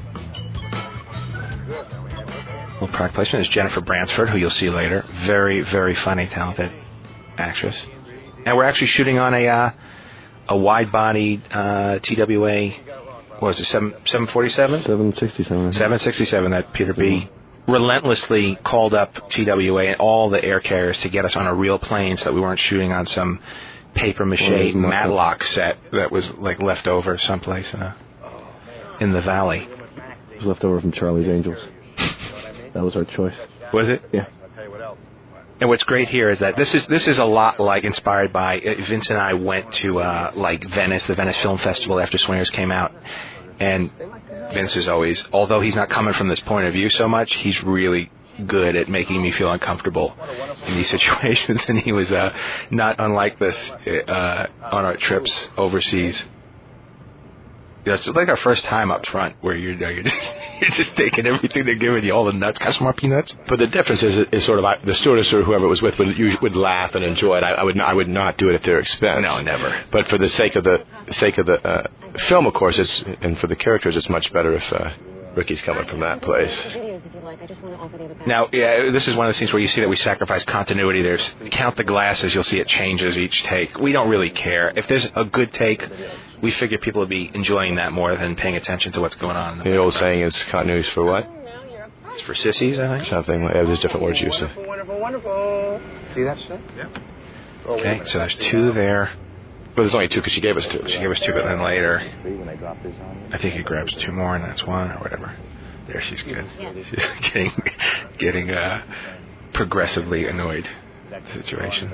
Well, product placement is Jennifer Bransford, who you'll see later. Very, very funny, talented actress. And we're actually shooting on a uh, a wide-bodied uh, T W A. What was it? Seven seven forty seven. Seven sixty seven. Seven sixty seven. That Peter B. relentlessly called up T W A and all the air carriers to get us on a real plane so that we weren't shooting on some paper mache Matlock set that was like left over someplace in, a, in the valley. It was left over from Charlie's Angels. That was our choice. Was it? Yeah. And what's great here is that this is this is a lot like inspired by uh, Vince and I went to uh, like Venice, the Venice Film Festival after Swingers came out, and Vince is always, although he's not coming from this point of view so much, he's really good at making me feel uncomfortable in these situations, and he was uh, not unlike this uh, on our trips overseas. Yeah, it's like our first time up front, where you're you're just, you're just taking everything they're giving you, all the nuts. Can I have some more peanuts? But the difference is, is sort of I, the stewardess or whoever it was with would usually would laugh and enjoy it. I, I would not, I would not do it at their expense. No, never. But for the sake of the sake of the uh, film, of course, it's, and for the characters, it's much better if uh, Ricky's coming from that place. Now, yeah, this is one of the scenes where you see that we sacrifice continuity. There's count the glasses. You'll see it changes each take. We don't really care. If there's a good take, we figure people would be enjoying that more than paying attention to what's going on. The, the old saying is continuity's for what? It's for sissies, I think. Something. Yeah, there's different words used. Wonderful, wonderful, wonderful. See that shit? Yep. Okay, so there's two there. Well, there's only two because she gave us two. She gave us two, but then later, I think he grabs two more, and that's one or whatever. There, she's good. She's getting, getting uh, progressively annoyed. Situation.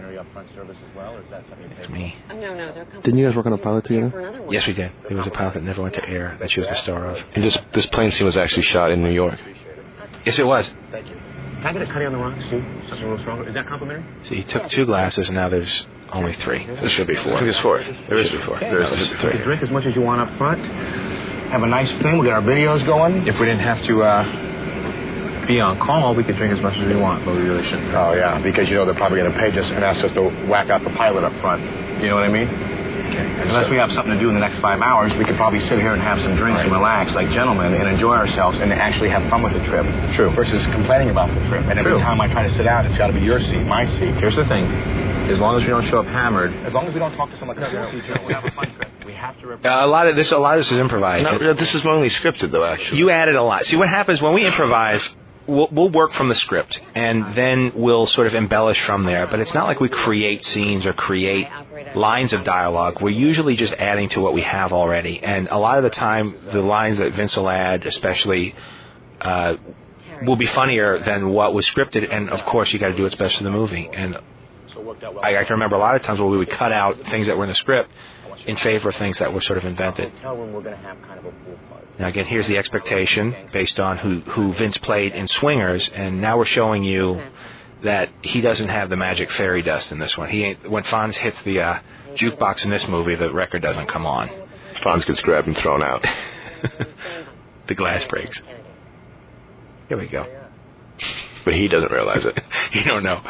It's me. Didn't you guys work on a pilot together? Yes, we did. There was a pilot that never went to air that she was the star of. And this this plane scene was actually shot in New York. Yes, it was. Thank you. Can I get a cutty on the rocks, too? Something a little stronger. Is that complimentary? So he took two glasses, and now there's only three. So there should be four. I think there's four. There is four. Okay. There is No, three. You can drink as much as you want up front. Have a nice thing. We got our videos going. If we didn't have to uh, be on call, we could drink as much as we want, but we really shouldn't. Oh, yeah, because, you know, they're probably going to pay us and ask us to whack out the pilot up front. You know what I mean? Okay. Unless we have something to do in the next five hours, we could probably sit here and have some drinks and relax like gentlemen and enjoy ourselves and actually have fun with the trip. True. Versus complaining about the trip. And every True. time I try to sit down, it's got to be your seat, my seat. Here's the thing. As long as we don't show up hammered, as long as we don't talk to someone like a seat, we have a fun trip. We have to. Uh, a lot of this, a lot of this is improvised. No, this is only scripted, though. Actually, you added a lot. See, what happens when we improvise? We'll, we'll work from the script, and then we'll sort of embellish from there. But it's not like we create scenes or create lines of dialogue. We're usually just adding to what we have already. And a lot of the time, the lines that Vince will add, especially, uh, will be funnier than what was scripted. And of course, you got to do what's best for the movie. And I, I can remember a lot of times where we would cut out things that were in the script in favor of things that were sort of invented. Now again, here's the expectation based on who, who Vince played in Swingers, and now we're showing you that he doesn't have the magic fairy dust in this one. He ain't, when Fonz hits the uh, jukebox in this movie, the record doesn't come on. Fonz gets grabbed and thrown out. The glass breaks. Here we go. But he doesn't realize it. You don't know.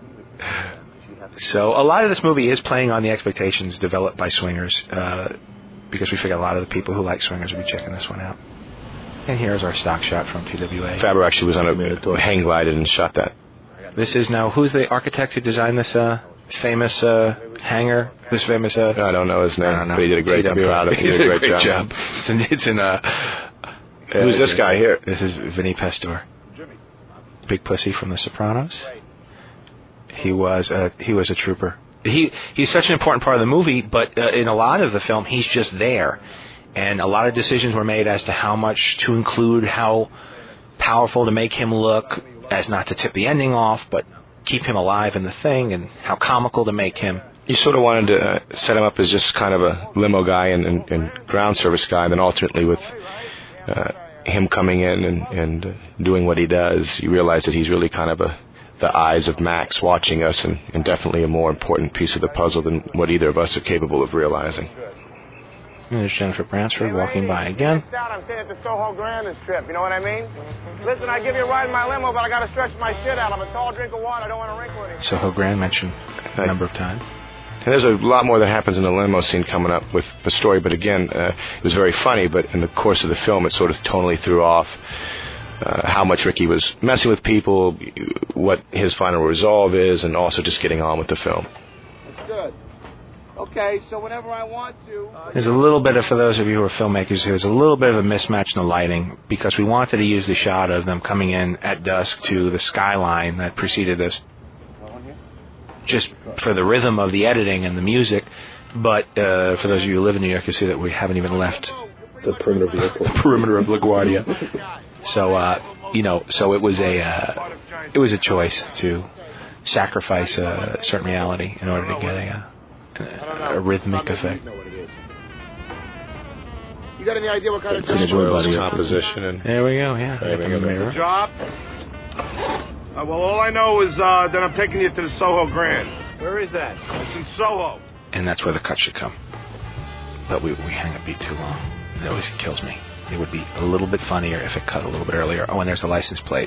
So a lot of this movie is playing on the expectations developed by Swingers, uh, because we figure a lot of the people who like Swingers will be checking this one out. And here's our stock shot from T W A. Fabro actually was on a hang glided and shot that. This is now, who's the architect who designed this uh, famous uh, hangar? This famous... Uh, I don't know his name, I don't know. but he did a great, job. He did a great, great job. job. It's in, it's in uh, Who's this guy here? This is Vinny Pastor. Big Pussy from The Sopranos. He was a, he was a trooper. He he's such an important part of the movie, but uh, in a lot of the film, he's just there. And a lot of decisions were made as to how much to include, how powerful to make him look, as not to tip the ending off, but keep him alive in the thing, and how comical to make him. You sort of wanted to uh, set him up as just kind of a limo guy and, and, and ground service guy, and then alternately with uh, him coming in and, and uh, doing what he does, you realize that he's really kind of a the eyes of Max watching us, and, and definitely a more important piece of the puzzle than what either of us are capable of realizing. And there's Jennifer Bransford walking by again. I'm sitting at the Soho Grand this trip, you know what I mean? Listen, I give you a ride in my limo, but I got to stretch my shit out. I'm a tall drink of water. I don't want to wrinkle anything. Soho Grand mentioned a number of times. And there's a lot more that happens in the limo scene coming up with the story, but again, uh, it was very funny, but in the course of the film, it sort of tonally threw off uh, how much Ricky was messing with people, what his final resolve is, and also just getting on with the film. That's good. Okay, so whenever I want to... Uh, there's a little bit of, for those of you who are filmmakers, there's a little bit of a mismatch in the lighting, because we wanted to use the shot of them coming in at dusk to the skyline that preceded this, just for the rhythm of the editing and the music. But uh, for those of you who live in New York, you'll see that we haven't even left the perimeter of the airport. the perimeter of LaGuardia. So, uh, you know, so it was a uh, it was a choice to sacrifice a certain reality in order to get a, a, a rhythmic effect. You got any idea what kind of job? Composition. And there we go, yeah. There we go. Good job. Uh, well, all I know is uh, that I'm taking you to the Soho Grand. Where is that? It's in Soho. And that's where the cut should come. But we, we hang a beat too long. It always kills me. It would be a little bit funnier if it cut a little bit earlier. Oh, and there's the license plate.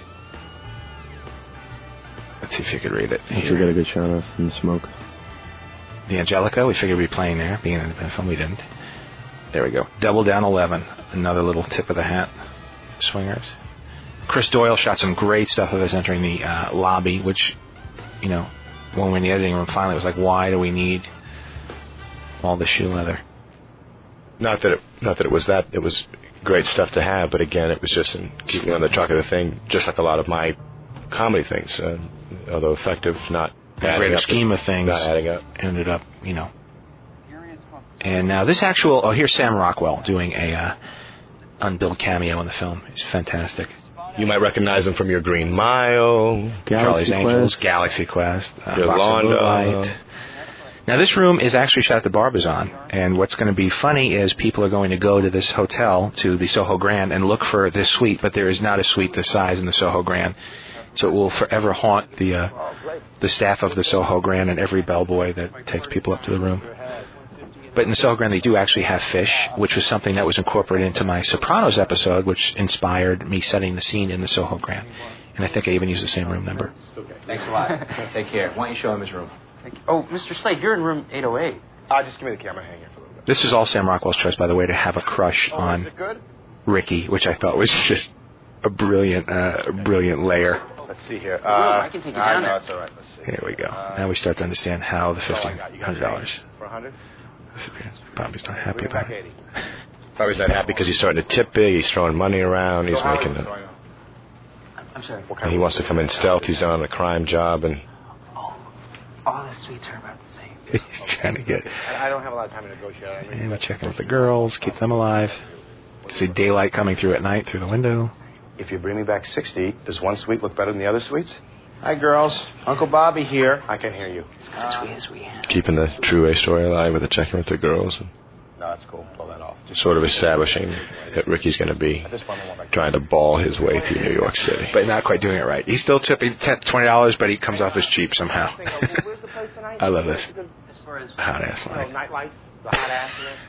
Let's see if you could read it. Did you get a good shot of in the smoke? The Angelica, we figured we'd be playing there. Being an independent film, we didn't. There we go. Double Down eleven. Another little tip of the hat. Swingers. Chris Doyle shot some great stuff of us entering the uh, lobby, which, you know, when we were in the editing room, finally it was like, why do we need all the shoe leather? Not that it, not that it was that. It was great stuff to have, but again, it was just in keeping on the track of the thing, just like a lot of my comedy things, uh, although effective, not the greater up, scheme of things, not adding up. Ended up, you know. And now this actual, oh, here's Sam Rockwell doing a uh, unbilled cameo in the film. He's fantastic. You might recognize him from your Green Mile, Galaxy Charlie's Quest. Angels, Galaxy Quest, uh, Yolanda. Now, this room is actually shot at the Barbizon, and what's going to be funny is people are going to go to this hotel, to the Soho Grand, and look for this suite, but there is not a suite this size in the Soho Grand. So it will forever haunt the uh, the staff of the Soho Grand and every bellboy that takes people up to the room. But in the Soho Grand, they do actually have fish, which was something that was incorporated into my Sopranos episode, which inspired me setting the scene in the Soho Grand. And I think I even used the same room number. Thanks a lot. Take care. Why don't you show him his room? Oh, Mister Slade, you're in room eight oh eight. Uh, just give me the camera. Hang here for a little bit. This was all Sam Rockwell's choice, by the way, to have a crush oh, on is it good? Ricky, which I thought was just a brilliant, uh, brilliant layer. Let's see here. Uh, I can take you down no, there. it's all right. Let's see. Here we go. Uh, now we start to understand how the oh, fifteen hundred dollars. For a hundred? Bobby's not happy about it. Bobby's not happy because he's starting to tip big. He's throwing money around. He's so making it. a... I'm sorry. And he wants to come in stealth. He's on a crime job, and Oh, all the suites are about the same. He's trying to get... I, I don't have a lot of time to negotiate. I mean, And we're checking with the girls, keep them alive. See daylight coming through at night through the window. if you bring me back sixty, does one suite look better than the other suites? Hi, girls. Uncle Bobby here. I can hear you. Keeping the True A story alive with the checking with the girls. And no, that's cool. Pull that off. Just sort of establishing that Ricky's going to be trying to ball his way through New York City. But not quite doing it right. He's still tipping twenty dollars, but he comes off as cheap somehow. I love this. Hot ass line. Nightlife, the hot ass.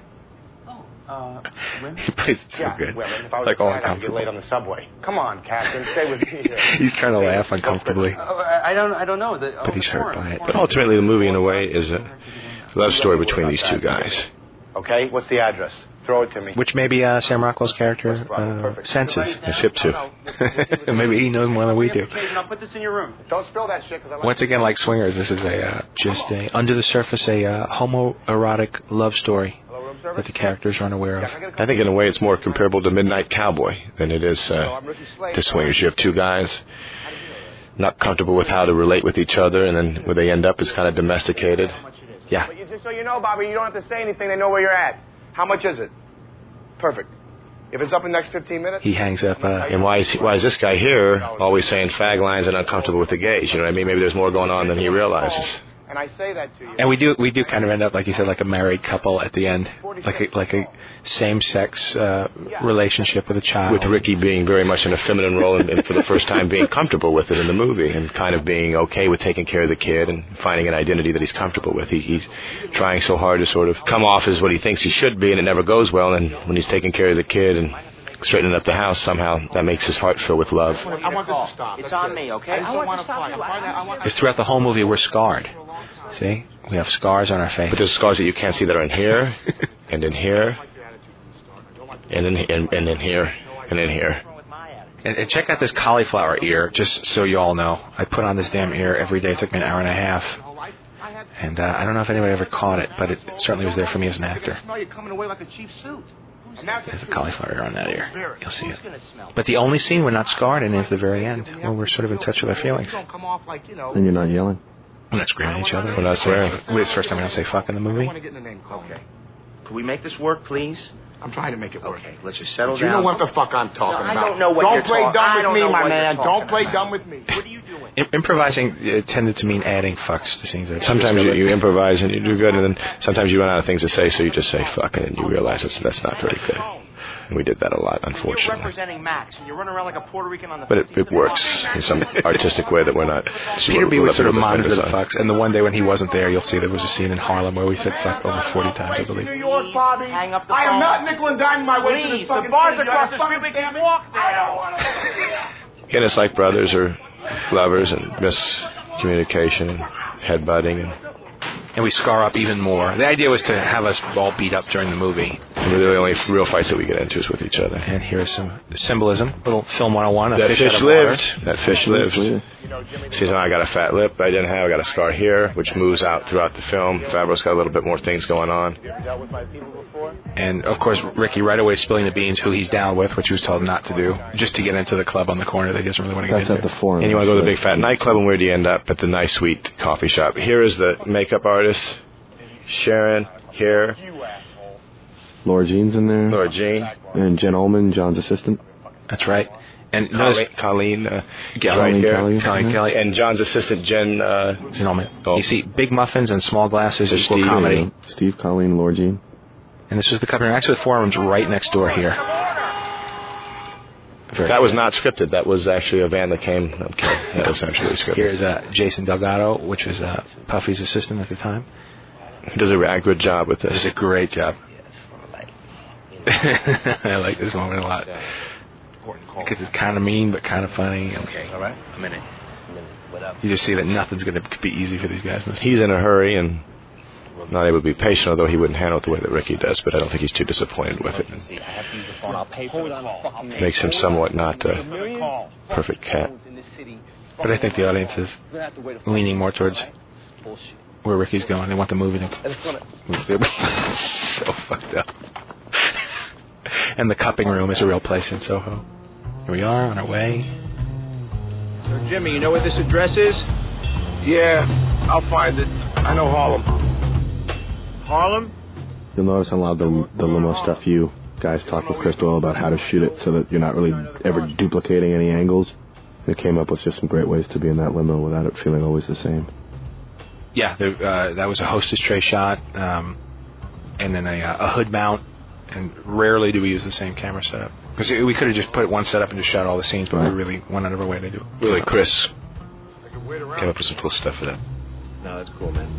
Uh, he plays it so yeah, good. Women. If I was Like all I'd get uncomfortable. late on the subway. Come on, Captain, stay with me here. He's trying to laugh uncomfortably. Uh, I don't. I don't know. The, But he's hurt by it. But ultimately, the movie, in a way, is a love story between these two guys. Okay, what's the address? Throw it to me. Which maybe uh, Sam Rockwell's character uh, senses. Is hip to. Maybe he knows more than we do. I'll put this in your room. Don't spill that shit, because I like Once again, like Swingers, this is a uh, just a under the surface a uh, homoerotic love story that the characters are unaware of. I think, in a way, it's more comparable to Midnight Cowboy than it is uh, to Swingers. You have two guys not comfortable with how to relate with each other, and then where they end up is kind of domesticated. Yeah. But you, just so you know, Bobby, you don't have to say anything. They know where you're at. How much is it? Perfect. If it's up in the next fifteen minutes... He hangs up... Uh, and why is, he, why is this guy here always saying fag lines and uncomfortable with the gays? You know what I mean? Maybe there's more going on than he realizes. And I say that to you. And we do we do kind of end up, like you said, like a married couple at the end. Like a, like a same-sex uh, relationship with a child. With Ricky being very much in a feminine role and, and for the first time being comfortable with it in the movie and kind of being okay with taking care of the kid and finding an identity that he's comfortable with. He, he's trying so hard to sort of come off as what he thinks he should be, and it never goes well. And when he's taking care of the kid and straightening up the house, somehow that makes his heart fill with love. I want this to stop. It's on me, okay? I, I want to stop you. I want It's throughout the whole movie we're scarred. See? We have scars on our face. But there's scars that you can't see that are in here, and in here, and in, and, and in here, and in here. And, and check out this cauliflower ear, just so you all know. I put on this damn ear every day. It took me an hour and a half. And uh, I don't know if anybody ever caught it, but it certainly was there for me as an actor. smell you coming away like a cheap suit. There's a cauliflower ear on that ear. You'll see it. But the only scene we're not scarred in is the very end, where we're sort of in touch with our feelings. And you're not yelling? We're not screaming at each other. We're not swearing. It's the first time we don't say fuck in the movie. Okay. Can we make this work, please? I'm trying to make it work. Okay, let's just settle You down. know what the fuck I'm talking No, I about. don't know what don't you're play talk- dumb I with don't me, know my what you're man. talking Don't play about. dumb with me. What are you doing? I- improvising uh, tended to mean adding fucks to scenes. Sometimes you, you improvise and you do good, and then sometimes you run out of things to say, so you just say fuck, and then you realize that's, that's not very good. And we did that a lot, You're unfortunately. representing Max, and you're running around like a Puerto Rican on the. But it, it works in some artistic way that we're not. Peter B would sort of we're monitor the on. fucks, and the one day when he wasn't there, you'll see there was a scene in Harlem where we said fuck over forty times, I believe. New York, Bobby. Hang up the I am phone. not nickel and diming my way to Please, this the fucking bar's city. across You the street. We can walk there. I don't want to. Again, it's like brothers or lovers and miscommunication and headbutting. And And we scar up even more. The idea was to have us all beat up during the movie. And really the only real fights that we get into is with each other. And here's some symbolism. Little film one oh one. A That fish, fish out of lived. water. That fish lived. See, I got a fat lip I didn't have. I got a scar here, which moves out throughout the film. Favreau's got a little bit more things going on. And, of course, Ricky right away spilling the beans who he's down with, which he was told not to do, just to get into the club on the corner that he doesn't really want to get That's into. at the Forum. And you want to go to the big fat nightclub, and where do you end up? At the nice sweet coffee shop. Here is the makeup artist, Sharon, here. Laura Jean's in there. Laura Jean. And Jen Ullman, John's assistant. That's right. And Colleen, notice, Colleen uh, Kelly, right here. Kelly. Colleen Mhm. Kelly. And John's assistant, Jen. Uh, Jen Ullman. Oh. You see, big muffins and small glasses There's equal Steve. comedy. Yeah, Steve, Colleen, Laura Jean. And this was the company. Actually, the forum's right next door here. Very that was not scripted. That was actually a van that came. Okay, that was actually scripted. Here's uh, Jason Delgado, which was uh, Puffy's assistant at the time. He does a really good job with this. Does a great job. I like this moment a lot because it's kind of mean but kind of funny. Okay, all right. A minute. A minute. What up? You just see that nothing's going to be easy for these guys. In this He's in a hurry and not able to be patient, although he wouldn't handle it the way that Ricky does. But I don't think he's too disappointed with it. I have to use the phone. I'll pay for the call. Makes him somewhat not a perfect cat. But I think the audience is leaning more towards where Ricky's going. They want the movie to so fucked up. And the cupping room is a real place in Soho. Here we are on our way. So, Jimmy, you know what this address is? Yeah, I'll find it. I know Harlem. Harlem? You'll notice in a lot of the, the limo stuff, you guys talk with Chris Doyle about how to shoot it so that you're not really ever duplicating any angles. They came up with just some great ways to be in that limo without it feeling always the same. Yeah, there, uh, that was a hostess tray shot, um, and then a, a hood mount. And rarely do we use the same camera setup. Because we could have just put one setup and just shot all the scenes, but right. we really went out of our way to do it. Really, Chris came up with some cool stuff for that. No, that's cool, man.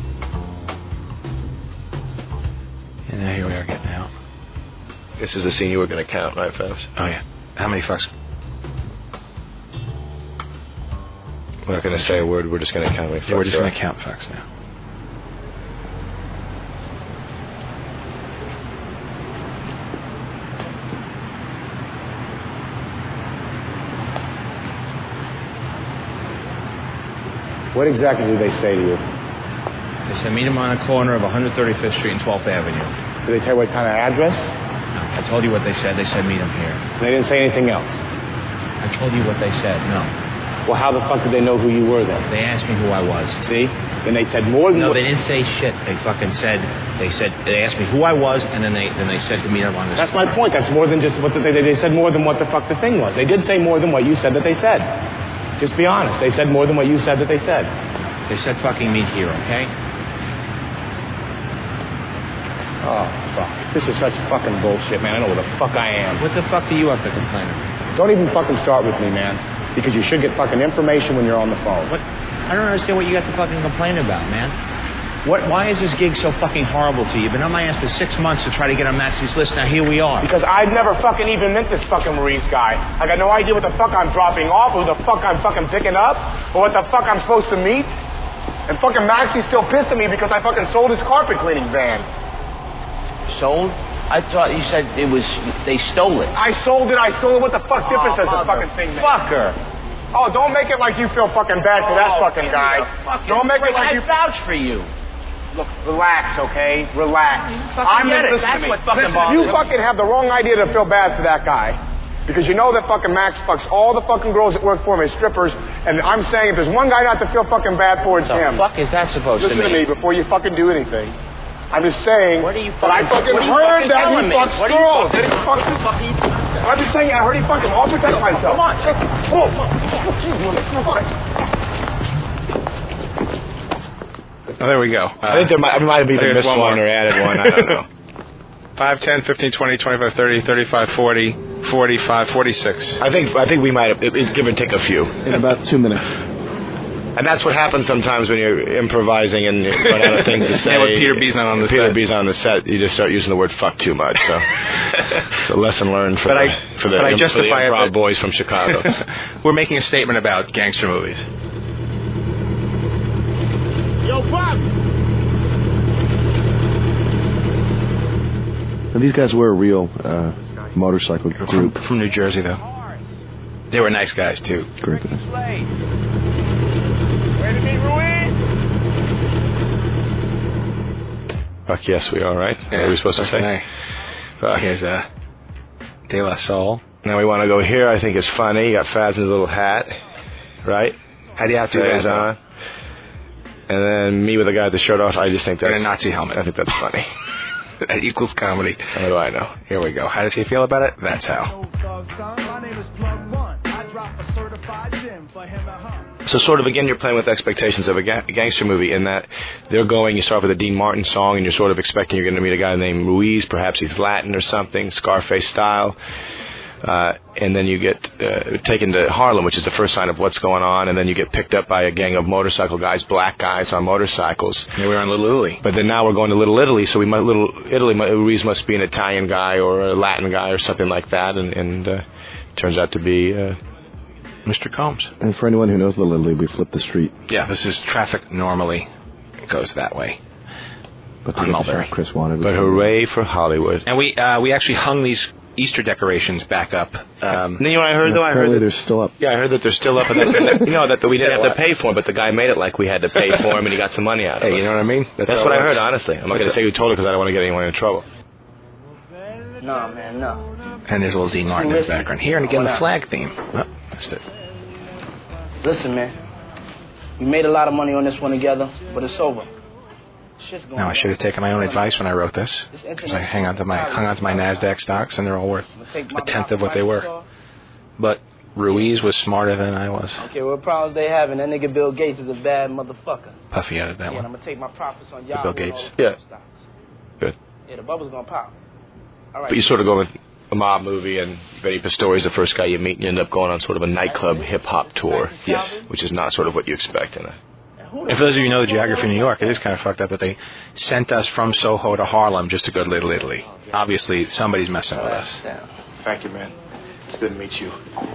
And now here we are getting out. This is the scene you were going to count, right, Fabs? Oh, yeah. How many fucks? We're not going to say a word. We're just going to count. Yeah, we're just going to count fucks now. What exactly did they say to you? They said meet him on the corner of one thirty-fifth Street and twelfth Avenue. Did they tell you what kind of address? No, I told you what they said. They said meet him here. They didn't say anything else. I told you what they said. No. Well, how the fuck did they know who you were then? They asked me who I was. See? Then they said more than No, what... they didn't say shit. They fucking said, they said, they asked me who I was, and then they then they said to meet him on this. That's my point. That's more than just what the, they, they said more than what the fuck the thing was. They did say more than what you said that they said. Just be honest. They said more than what you said that they said. They said fucking meet here, okay? Oh, fuck. This is such fucking bullshit, man. I know where the fuck I am. What the fuck do you have to complain about? Don't even fucking start with me, man. Because you should get fucking information when you're on the phone. What? I don't understand what you got to fucking complain about, man. What? Why is this gig so fucking horrible to you? You've been on my ass for six months to try to get on Maxie's list. Now here we are. Because I've never fucking even met this fucking Maurice guy. I got no idea what the fuck I'm dropping off, or who the fuck I'm fucking picking up, or what the fuck I'm supposed to meet. And fucking Maxie's still pissed at me because I fucking sold his carpet cleaning van. Sold? I thought you said it was, they stole it. I sold it, I stole it. What the fuck difference does the fucking thing make? Fucker. Oh, don't make it like you feel fucking bad for that fucking guy. Don't make it like you... I vouch for you. Look, relax, okay? Relax. I'm get it. listen That's to me. what fucking Listen, bothers you me. fucking have the wrong idea to feel bad for that guy. Because you know that fucking Max fucks all the fucking girls that work for him as strippers. And I'm saying if there's one guy not to feel fucking bad for, it's The him. fuck is that supposed Listen to to mean? me before you fucking do anything. I'm just saying What are you that I fucking- fucking what are you heard fucking that he telling me? fucks What are you girls. fucking- That he fucks... I'm just saying I heard he fucking... I'll protect myself. Come on. Oh, Oh, there we go. Uh, I think there might, I might have either there's missed one one, more. or added one. I don't know. five, ten, fifteen, twenty, twenty-five, thirty, thirty-five, forty, forty-five, forty-six. I think I think we might have, it, it, give or take a few. In about two minutes. And that's what happens sometimes when you're improvising and you run out of things to say. Yeah, when Peter B's not on the Peter set. B's not on the set, you just start using the word fuck too much. So it's a lesson learned for but the, I, for the, but I imp- justify for the improv it, boys from Chicago. We're making a statement about gangster movies. Yo, Bob! And these guys were a real uh, motorcycle group. From, from New Jersey, though. They were nice guys, too. Great guys. Ready to meet Ruiz? Fuck yes, we are, right? Yeah, what are we supposed to say? Hey. Fuck. Here's uh, De La Soul. Now we want to go here. I think it's funny. You got Fab's little hat, right? How do you have to do Ties that? on. And then me with a guy with the shirt off. I just think that's And a Nazi helmet. I think that's funny. That equals comedy. How do I know? Here we go. How does he feel about it? That's how. So sort of, again, you're playing with expectations of a, ga- a gangster movie in that they're going, you start with a Dean Martin song, and you're sort of expecting you're going to meet a guy named Ruiz, perhaps he's Latin or something, Scarface style. Uh, and then you get uh, taken to Harlem, which is the first sign of what's going on, and then you get picked up by a gang of motorcycle guys, black guys on motorcycles. Yeah, we were in Little Italy. But then now we're going to Little Italy, so we might, Little Italy, Ruiz must be an Italian guy or a Latin guy or something like that, and, and uh, turns out to be uh, Mister Combs. And for anyone who knows Little Italy, we flipped the street. Yeah, this is traffic normally. It goes that way. But On Mulberry. Chris wanted. But hooray for Hollywood. And we uh, we actually hung these Easter decorations back up. Um, you know what I heard, though? I heard that they're still up. Yeah, I heard that they're still up. And that, and that, you know, that we didn't have to pay for them, but the guy made it like we had to pay for him, and he got some money out of Hey, us. you know what I mean? That's, That's what I all heard, it's- honestly. I'm not going to say who told it because I don't want to get anyone in trouble. No, man, no. And there's a little Dean Martin in the background. Here, and again, the flag theme. Oh, missed it. Listen, man. We made a lot of money on this one together, but it's over. Shit's going Now, I should have taken my own advice when I wrote this, because I hang on to my, hung on to my NASDAQ stocks, and they're all worth a tenth of what they were. But Ruiz was smarter than I was. Okay, what problems they having? That nigga Bill Gates is a bad motherfucker. Puffy added that Yeah, and one. I'm gonna take my profits on y'all. Bill with all Gates. the Yeah. stocks. Good. Yeah, the bubble's gonna pop. All right. But you sort of go with a mob movie, and Benny Pistori's the first guy you meet, and you end up going on sort of a nightclub hip-hop tour. Yes. Which is not sort of what you expect in a... And for those of you who know the geography of New York, it is kind of fucked up that they sent us from Soho to Harlem just to go to Little Italy. Obviously, somebody's messing with us. Thank you, man. It's good to meet you.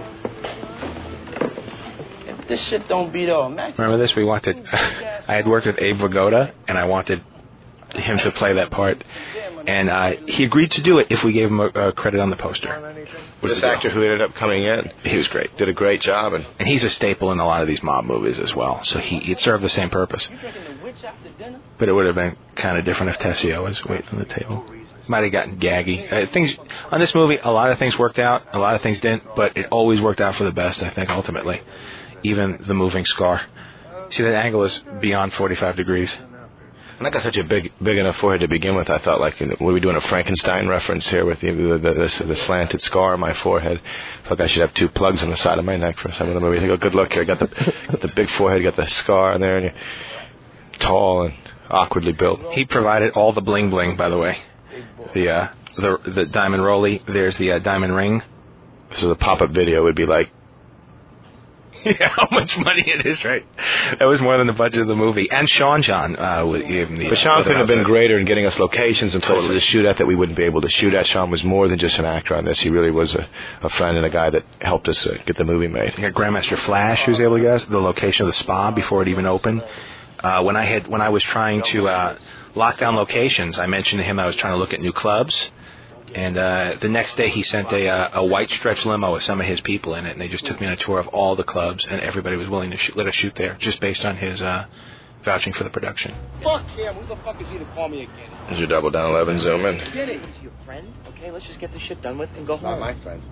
If this shit don't beat all, Max. Remember this? We wanted... I had worked with Abe Vigoda, and I wanted him to play that part. And uh, he agreed to do it if we gave him a, a credit on the poster. Was this actor who ended up coming in? He was great. Did a great job. And, and he's a staple in a lot of these mob movies as well. So he it served the same purpose. But it would have been kind of different if Tessio was waiting on the table. Might have gotten gaggy. Uh, things on this movie, a lot of things worked out, a lot of things didn't, but it always worked out for the best, I think, ultimately. Even the moving scar. See, that angle is beyond forty-five degrees. And I got such a big, big enough forehead to begin with. I thought, like, were we doing a Frankenstein reference here with the the, the, the slanted scar on my forehead? I felt like I should have two plugs on the side of my neck for some of the movies. I go, good look here. Got the got the big forehead, got the scar on there, and you're tall and awkwardly built. He provided all the bling bling, by the way. The uh, the the diamond rolly. There's the uh, diamond ring. So the pop-up video would be like. Yeah, how much money it is, right? That was more than the budget of the movie. And Sean John uh, gave him the... But Sean uh, couldn't have been outfit. greater in getting us locations and places Totally. to shoot at that we wouldn't be able to shoot at. Sean was more than just an actor on this. He really was a, a friend and a guy that helped us uh, get the movie made. You got Grandmaster Flash, who was able to get us the location of the spa before it even opened. Uh, when I had when I was trying to uh, lock down locations, I mentioned to him I was trying to look at new clubs. And uh, the next day he sent a, uh, a white stretch limo with some of his people in it, and they just took me on a tour of all the clubs, and everybody was willing to shoot, let us shoot there, just based on his uh, vouching for the production. Fuck him. Who the fuck is he to call me again? There's your double down eleven zoom in. Get it. He's your friend, okay? Let's just get this shit done with and go home. Not my friend.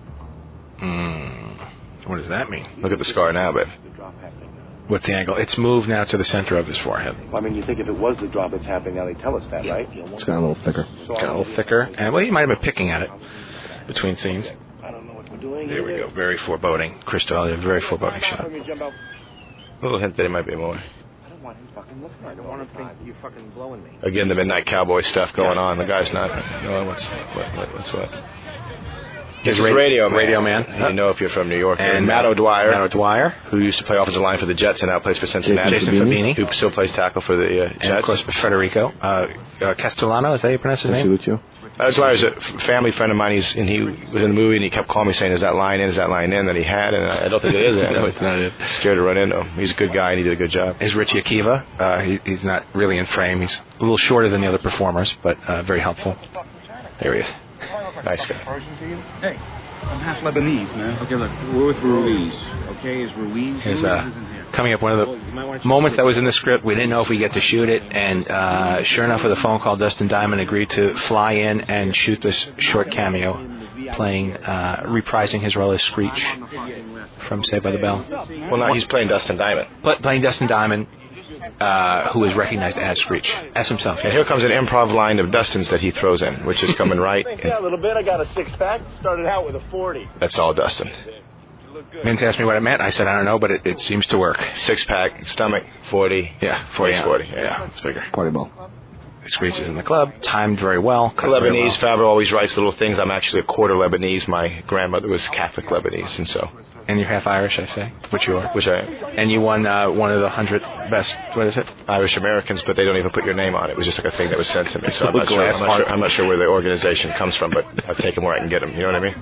Mm, what does that mean? Look at the scar now, babe. The drop happening now. What's the angle? It's moved now to the center of his forehead. Well, I mean, you think if it was the drop that's happening now, they tell us that, right? It's gotten a little thicker. So Got a little thicker. And, well, he might have been picking at it between scenes. I don't know what we're doing. There we go. Very foreboding. Crystal, a very foreboding shot. A little hint that it might be more. want him fucking looking at I don't want to think you're fucking blowing me. Again, the Midnight Cowboy stuff going on. The guy's not. No, what's what? what what's what? This is radio, Radio Man. Radio Man. And you know if you're from New York. And Matt O'Dwyer. Matt O'Dwyer. Who used to play offensive line for the Jets and now plays for Cincinnati. Jason Fabini. Who still plays tackle for the uh, Jets. And, of course, Federico. Uh, uh, Castellano, is that how you pronounce his name? Matt O'Dwyer's a f- family friend of mine. He's, and he was in the movie, and he kept calling me saying, is that line in, is that line in, that he had, and I don't think it is in. No, it's not it. Scared to run into him. He's a good guy, and he did a good job. Is Richie Akiva. Uh, he, he's not really in frame. He's a little shorter than the other performers, but uh, very helpful. There he is. Nice guy. Hey, I'm half Lebanese, man. Okay, look, we're with Ruiz. Okay, is Ruiz? Here's, Ruiz uh, isn't here. coming up one of the moments that was in the script. We didn't know if we get to shoot it, and uh, sure enough, with a phone call, Dustin Diamond agreed to fly in and shoot this short cameo, playing, uh, reprising his role as Screech from Saved by the Bell. Well, now he's playing Dustin Diamond. But playing Dustin Diamond, uh, who is recognized as Screech, as himself. And here comes an improv line of Dustin's that he throws in, which is coming right. Yeah, a little bit. I got a six pack. Started out with a forty. That's all Dustin. Vince asked me what it meant. I said, I don't know, but it, it seems to work. Six pack, stomach, forty. Yeah, forty. Waist forty. Yeah, yeah, it's bigger. Party ball. Screech is in the club, timed very well. Lebanese, Favreau always writes little things. I'm actually a quarter Lebanese. My grandmother was Catholic Lebanese, and so. And you're half Irish, I say, which you are. Which I am. And you won uh, one of the hundred best, what is it? Irish Americans, but they don't even put your name on it. It was just like a thing that was sent to me. So I'm not, sure, I'm, not sure, I'm not sure where the organization comes from, but I've taken where I can get them. You know what I mean?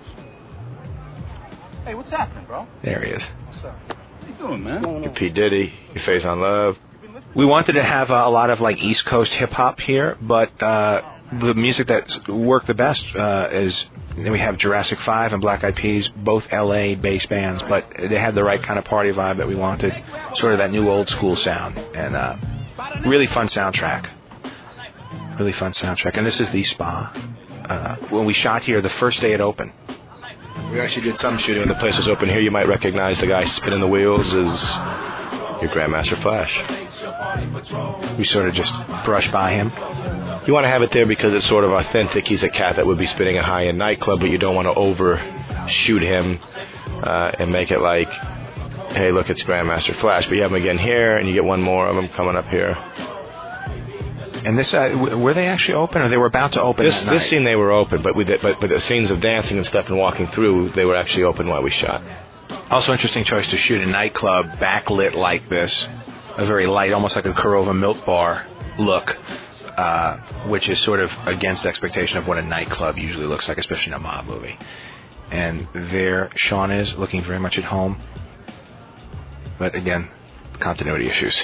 Hey, what's happening, bro? There he is. What's up? What you doing, man? Your P. Diddy, your Faison Love. We wanted to have uh, a lot of like East Coast hip hop here, but uh, the music that's worked the best uh, is then we have Jurassic five and Black Eyed Peas, both L A based bands, but they had the right kind of party vibe that we wanted, sort of that new old school sound, and uh, really fun soundtrack. Really fun soundtrack, and this is the Spa. Uh, when we shot here, the first day it opened. We actually did some shooting when the place was open here. You might recognize the guy spinning the wheels is your Grandmaster Flash. We sort of just brushed by him. You want to have it there because it's sort of authentic. He's a cat that would be spinning a high-end nightclub, but you don't want to overshoot him uh, and make it like, hey, look, it's Grandmaster Flash. But you have him again here, and you get one more of them coming up here. And this, uh, w- were they actually open, or they were about to open? This that this night? scene they were open, but we did, but but the scenes of dancing and stuff and walking through, they were actually open while we shot. Also, interesting choice to shoot a nightclub backlit like this, a very light, almost like a Kurova Milk Bar look, uh, which is sort of against the expectation of what a nightclub usually looks like, especially in a mob movie. And there, Sean is looking very much at home, but again, continuity issues.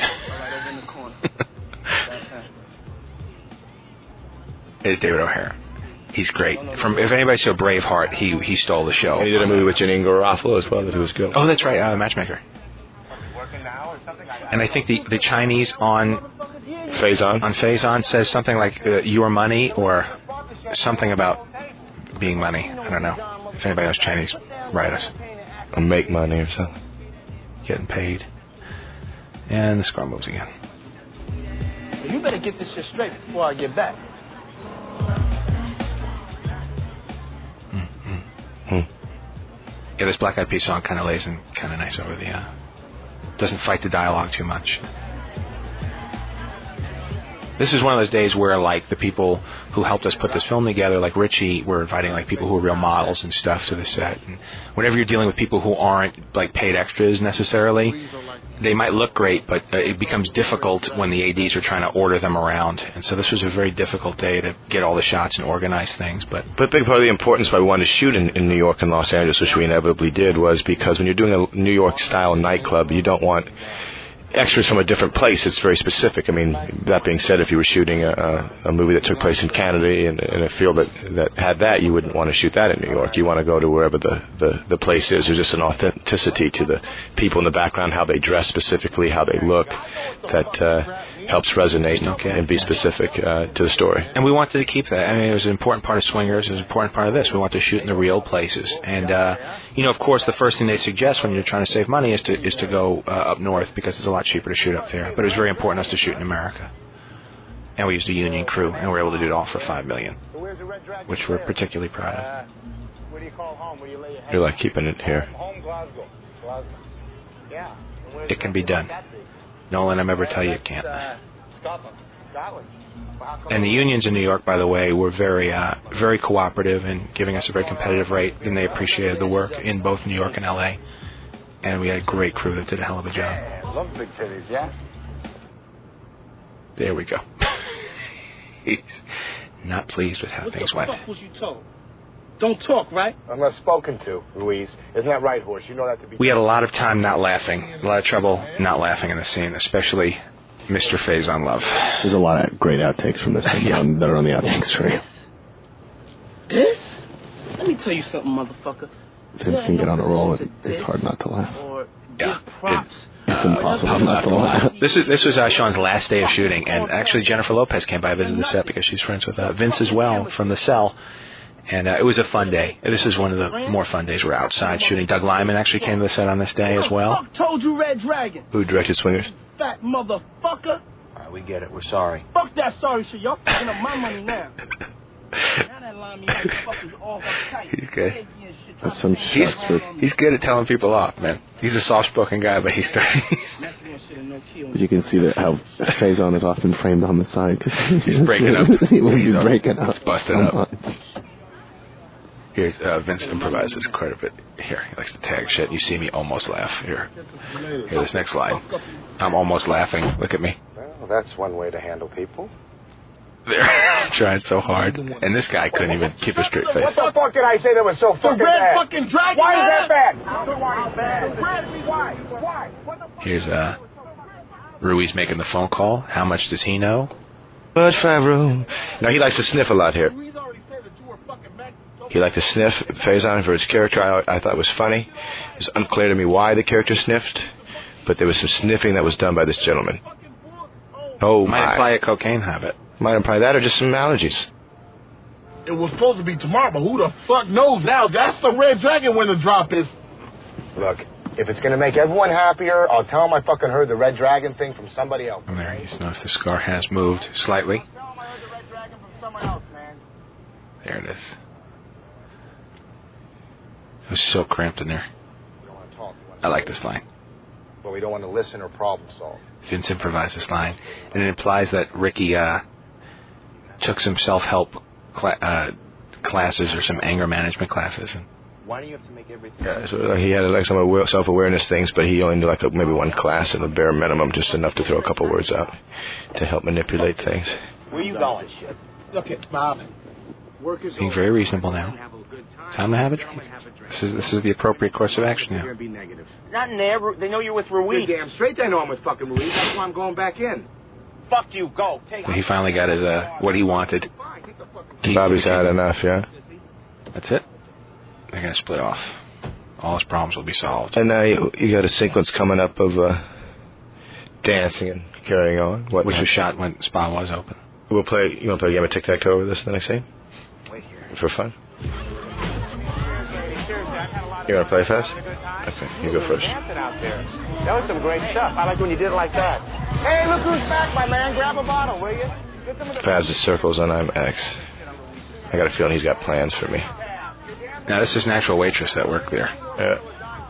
Is David O'Hara. He's great. From if anybody saw Braveheart, he he stole the show. And he did a movie with Janine Garofalo as well that he was good. Oh, that's right, uh, Matchmaker. And I think the, the Chinese on Faison on Faison says something like uh, "your money" or something about being money. I don't know. If anybody knows Chinese, write us. Or make money or something. Getting paid. And the car moves again. You better get this shit straight before I get back. Hmm. Yeah, this Black Eyed Peas song kind of lays in kind of nice over the, uh, doesn't fight the dialogue too much. This is one of those days where, like, the people who helped us put this film together, like Richie, we're inviting, like, people who are real models and stuff to the set. And whenever you're dealing with people who aren't, like, paid extras necessarily, they might look great, but uh, it becomes difficult when the A Ds are trying to order them around. And so this was a very difficult day to get all the shots and organize things. But but a big part of the importance why we wanted to shoot in, in New York and Los Angeles, which we inevitably did, was because when you're doing a New York-style nightclub, you don't want extras from a different place. It's very specific. I mean, that being said, if you were shooting a, a, a movie that took place in Canada in, in a field that, that had that, you wouldn't want to shoot that in New York. You want to go to wherever the, the, the place is. There's just an authenticity to the people in the background, how they dress specifically, how they look, that uh, helps resonate okay. and be specific uh, to the story. And we wanted to keep that. I mean, it was an important part of Swingers. It was an important part of this. We wanted to shoot in the real places. And, uh, you know, of course, the first thing they suggest when you're trying to save money is to is to go uh, up north because it's a lot cheaper to shoot up there. But it was very important to us to shoot in America. And we used a union crew, and we were able to do it all for five million dollars, which we're particularly proud of. What do you call home? Where do you lay your head? You're like keeping it here. Home, Glasgow. Glasgow. Yeah. It can be done. Nolan, I'm ever tell you it can't. And the unions in New York, by the way, were very, uh, very cooperative in giving us a very competitive rate, and they appreciated the work in both New York and L A. And we had a great crew that did a hell of a job. Yeah, love big titties, yeah? There we go. He's not pleased with how what things the went. Fuck was you told? Don't talk, right? Unless spoken to, Ruiz. Isn't that right, Horse? You know that to be. We had a lot of time not laughing, a lot of trouble not laughing in the scene, especially Mister Faison Love. There's a lot of great outtakes from this thing yeah. on, that are on the outtakes tree. This? Let me tell you something, motherfucker. Vince can get on a roll, and it's hard not to laugh. Or yeah. props. It, it's impossible not to laugh. This is this was uh, Sean's last day of shooting, and actually Jennifer Lopez came by to visit the set because she's friends with uh, Vince as well from The Cell. And uh, it was a fun day. This is one of the more fun days. We're outside shooting. Doug Liman actually came to the set on this day as well. Fuck told you Red Dragon. Who directed Swingers? Fat motherfucker. All right, we get it. We're sorry. Fuck that sorry shit. Y'all fucking up my money now. Now that line me fuckers all uptight. He's good. That's some he's, he's good at telling people off, man. He's a soft-spoken guy, but he's starting. But you can see that how Faison is often framed on the side because he's breaking up. he will be breaking up. It's busted so up. Much. Here's uh, Vince improvises quite a bit. Here, he likes to tag shit. You see me almost laugh. Here, here. This next line. I'm almost laughing. Look at me. Well, that's one way to handle people. They're trying so hard, and this guy couldn't even keep a straight face. What the fuck did I say that was so fucking the red bad? fucking dragon. Why is that bad? Why? Why? Why? Here's uh, Ruiz making the phone call. How much does he know? But Favreau. Now he likes to sniff a lot here. He liked to sniff Faison for his character. I, I thought it was funny. It was unclear to me why the character sniffed, but there was some sniffing that was done by this gentleman. Oh Might my! imply a cocaine habit. Might imply that, or just some allergies. It was supposed to be tomorrow, but who the fuck knows now? That's the Red Dragon when the drop is. Look, if it's gonna make everyone happier, I'll tell him I fucking heard the Red Dragon thing from somebody else. And there he notice the scar has moved slightly. There it is. It was so cramped in there. I like this line. But we don't want to listen or problem solve. Vince improvised this line, and it implies that Ricky uh, took some self-help cla- uh, classes or some anger management classes. And why do you have to make everything? Yeah, so he had like some aware, self-awareness things, but he only knew like a, maybe one class at the bare minimum, just enough to throw a couple words out to help manipulate things. Where you going? Look at Bob. Work is being very reasonable now. Time to have a drink. This is this is the appropriate course of action now. Not in there. They know you're with Ruiz. You're damn straight they know I'm with fucking Ruiz. That's why I'm going back in. Fuck you. Go. Take So he finally got his uh, what he wanted. Bobby's had enough, yeah. That's it. They're gonna split off. All his problems will be solved. And now you, you got a sequence coming up of uh, dancing and carrying on. What Which was shot when Spa was open. We'll play. You want to play a game of tic-tac-toe over this the next scene? Wait here. For fun. You want to play fast? Okay, you go first. That was some great stuff. I like when you did it like that. Hey, look who's back, my man. Grab a bottle, will you? Get some of the Faz's circles on I'm X. I got a feeling he's got plans for me. Now this is an actual waitress that worked there. Yeah.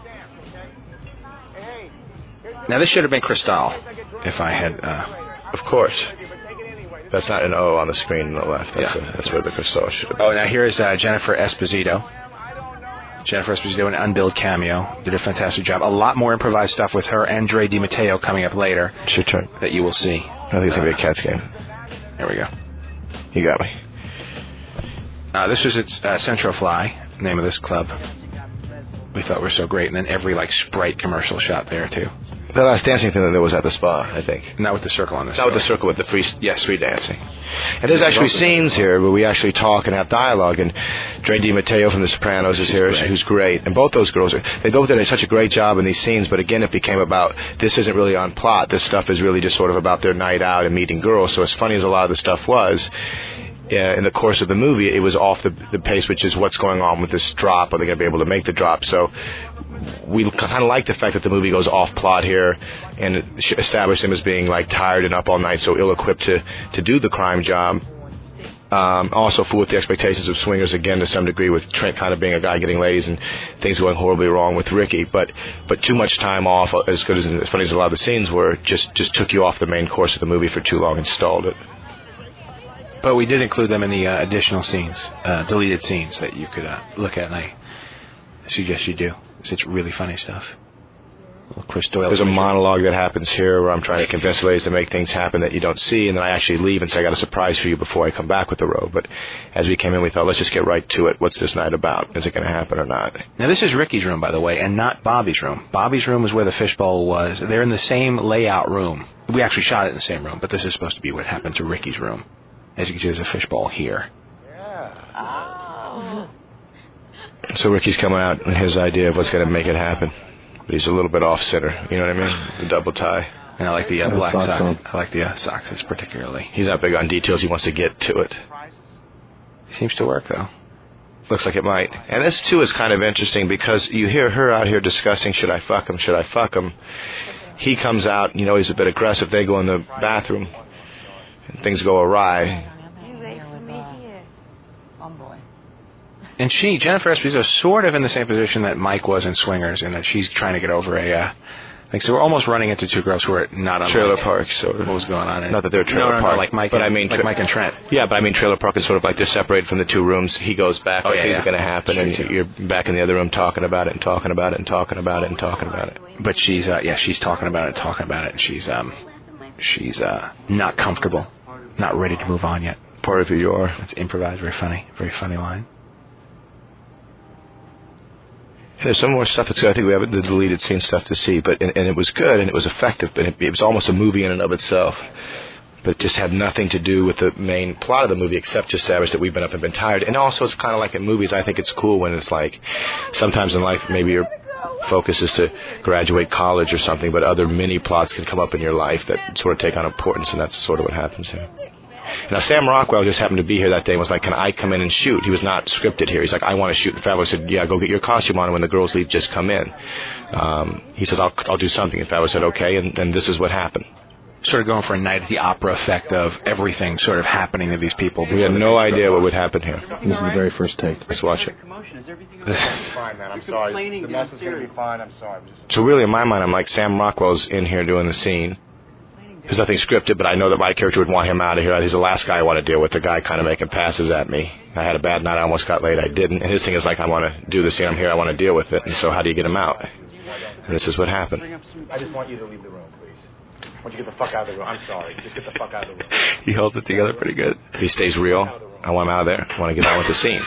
Now this should have been Cristal, if I had. Uh, of course. That's not an O on the screen on the left. That's, Yeah. a, that's where the Cristal should have been. oh, now here is uh, Jennifer Esposito. Jennifer Esposito, an unbilled cameo, did a fantastic job. A lot more improvised stuff with her and Dre DiMatteo coming up later. It's your turn. That you will see. I think it's going to be a Cats game. There we go. You got me. Uh, this was its uh, Centro Fly, name of this club. We thought were so great, and then every like Sprite commercial shot there too. The last dancing thing that was at the spa, I think. Not with the circle on this. Not with the circle, with the free, yes, free dancing. And there's actually scenes here where we actually talk and have dialogue, and Dre DiMatteo from The Sopranos is here, who's great. And both those girls, are, they both did such a great job in these scenes, but again, it became about, this isn't really on plot. This stuff is really just sort of about their night out and meeting girls. So as funny as a lot of the stuff was, Uh, in the course of the movie, it was off the, the pace, which is what's going on with this drop. Are they going to be able to make the drop? So we kind of like the fact that the movie goes off plot here and establish him as being like tired and up all night, so ill-equipped to, to do the crime job. Um, also fool with the expectations of swingers again to some degree, with Trent kind of being a guy getting ladies and things going horribly wrong with Ricky. But but too much time off, as good as as funny as a lot of the scenes were, just just took you off the main course of the movie for too long and stalled it. But we did include them in the uh, additional scenes, uh, deleted scenes that you could uh, look at, and I suggest you do. It's really funny stuff. Chris Doyle. There's a monologue that happens here where I'm trying to convince ladies to make things happen that you don't see, and then I actually leave and say I got a surprise for you before I come back with the robe. But as we came in, we thought, let's just get right to it. What's this night about? Is it going to happen or not? Now, this is Ricky's room, by the way, and not Bobby's room. Bobby's room is where the fishbowl was. They're in the same layout room. We actually shot it in the same room, but this is supposed to be what happened to Ricky's room. As you can see, there's a fishbowl here. Oh. So Ricky's coming out with his idea of what's going to make it happen. But he's a little bit off center, you know what I mean? The double tie. And I like the uh, black socks. socks. I like the uh, socks particularly. He's not big on details. He wants to get to it. Seems to work, though. Looks like it might. And this, too, is kind of interesting because you hear her out here discussing, should I fuck him, should I fuck him? He comes out, you know, he's a bit aggressive. They go in the bathroom, and things go awry. And she, Jennifer Esposito, is sort of in the same position that Mike was in Swingers, in that she's trying to get over a. Uh, like, so we're almost running into two girls who are not on Trailer Park, sort of. What was going on? In, not that they're Trailer no, no, Park, no, like Mike, but and, I mean, like Mike and Trent. Yeah, but I mean, Trailer Park is sort of like they're separated from the two rooms. He goes back, oh, like yeah, things yeah. are going to happen, Sure, and too. you're back in the other room talking about it and talking about it and talking about it and talking about it. But she's, uh, yeah, she's talking about it, talking about it, and she's, um, she's uh, not comfortable, not ready to move on yet. Part of who you are. It's improvised, very funny, very funny line. There's some more stuff that's good. I think we have the deleted scene stuff to see, but and, and it was good and it was effective, but it, it was almost a movie in and of itself. But it just had nothing to do with the main plot of the movie, except just establish that we've been up and been tired. And also, it's kind of like in movies. I think it's cool when it's like sometimes in life maybe your focus is to graduate college or something, but other mini plots can come up in your life that sort of take on importance, and that's sort of what happens here. Now, Sam Rockwell just happened to be here that day and was like, can I come in and shoot? He was not scripted here. He's like, I want to shoot. And Favreau said, yeah, go get your costume on, and when the girls leave, just come in. Um, he says, I'll, I'll do something. And Favreau said, okay, and, and this is what happened. Sort of going for a Night at the Opera effect of everything sort of happening to these people. We had no idea what would happen here. This is the very first take. Let's watch it. Fine, man. I'm sorry. The mess is going to be fine. I'm sorry. I'm just... So really, in my mind, I'm like, Sam Rockwell's in here doing the scene. There's nothing scripted, but I know that my character would want him out of here. He's the last guy I want to deal with, the guy kind of making passes at me. I had a bad night. I almost got laid. I didn't. And his thing is like, I want to do the scene. I'm here. I want to deal with it. And so how do you get him out? And this is what happened. I just want you to leave the room, please. I want you to get the fuck out of the room. I'm sorry. Just get the fuck out of the room. He holds it together pretty good. If he stays real, I want him out of there. I want to get on with the scene.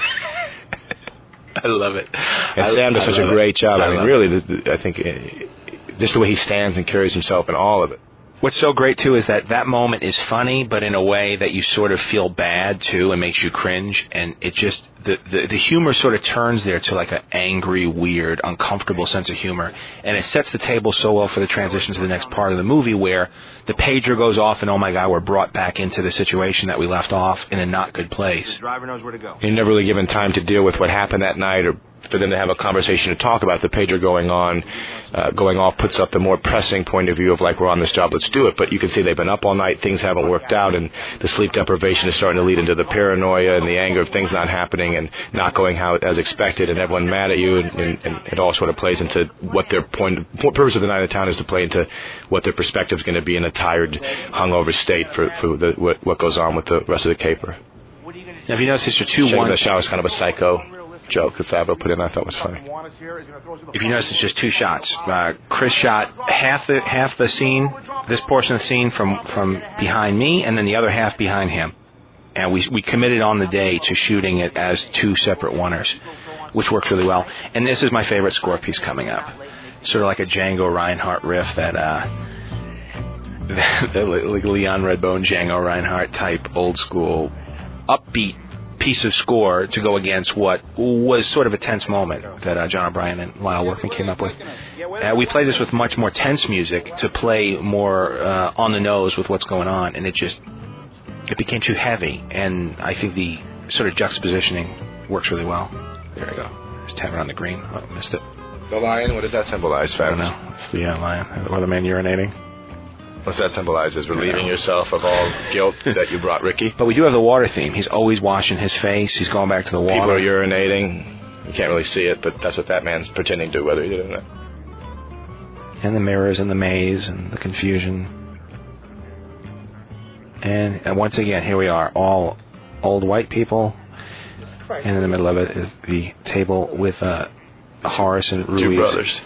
I love it. And I, Sam does I such a it. great job. I, I mean, really, the, the, I think uh, just the way he stands and carries himself and all of it. What's so great, too, is that that moment is funny, but in a way that you sort of feel bad, too, and makes you cringe. And it just, the, the, the humor sort of turns there to like an angry, weird, uncomfortable sense of humor. And it sets the table so well for the transition to the next part of the movie where the pager goes off and, oh, my God, we're brought back into the situation that we left off in a not good place. The driver knows where to go. You're never really given time to deal with what happened that night or for them to have a conversation to talk about the pager going on, uh, going off puts up the more pressing point of view of like, we're on this job, let's do it. But you can see they've been up all night, things haven't worked out, and the sleep deprivation is starting to lead into the paranoia and the anger of things not happening and not going how as expected, and everyone mad at you, and, and, and it all sort of plays into what their point, what purpose of the night of town is to play into what their perspective is going to be in a tired, hungover state for, for the, what, what goes on with the rest of the caper. Now, if you notice, it's your two Shaking one. the shower is kind of a psycho joke that Favreau put in. I thought was funny. If you notice, it's just two shots. Uh, Chris shot half the half the scene, this portion of the scene from, from behind me, and then the other half behind him. And we we committed on the day to shooting it as two separate oneers, which works really well. And this is my favorite score piece coming up. Sort of like a Django Reinhardt riff that, uh, the like Leon Redbone, Django Reinhardt type old school upbeat piece of score to go against what was sort of a tense moment that uh, John O'Brien and Lyle Workman came up with. Uh, we played this with much more tense music to play more uh, on the nose with what's going on, and it just it became too heavy. And I think the sort of juxtapositioning works really well. There we go. There's Tavern on the Green. Oh, missed it. The lion. What does that symbolize? I don't know. It's the uh, lion or the man urinating. What's that symbolize? As relieving yourself of all guilt that you brought Ricky? But we do have the water theme. He's always washing his face. He's going back to the water. People are urinating. You can't really see it, but that's what that man's pretending to, whether he did it or not. And the mirrors and the maze and the confusion. And, and once again, here we are, all old white people. And in the middle of it is the table with uh, Horace and Ruiz. Two brothers.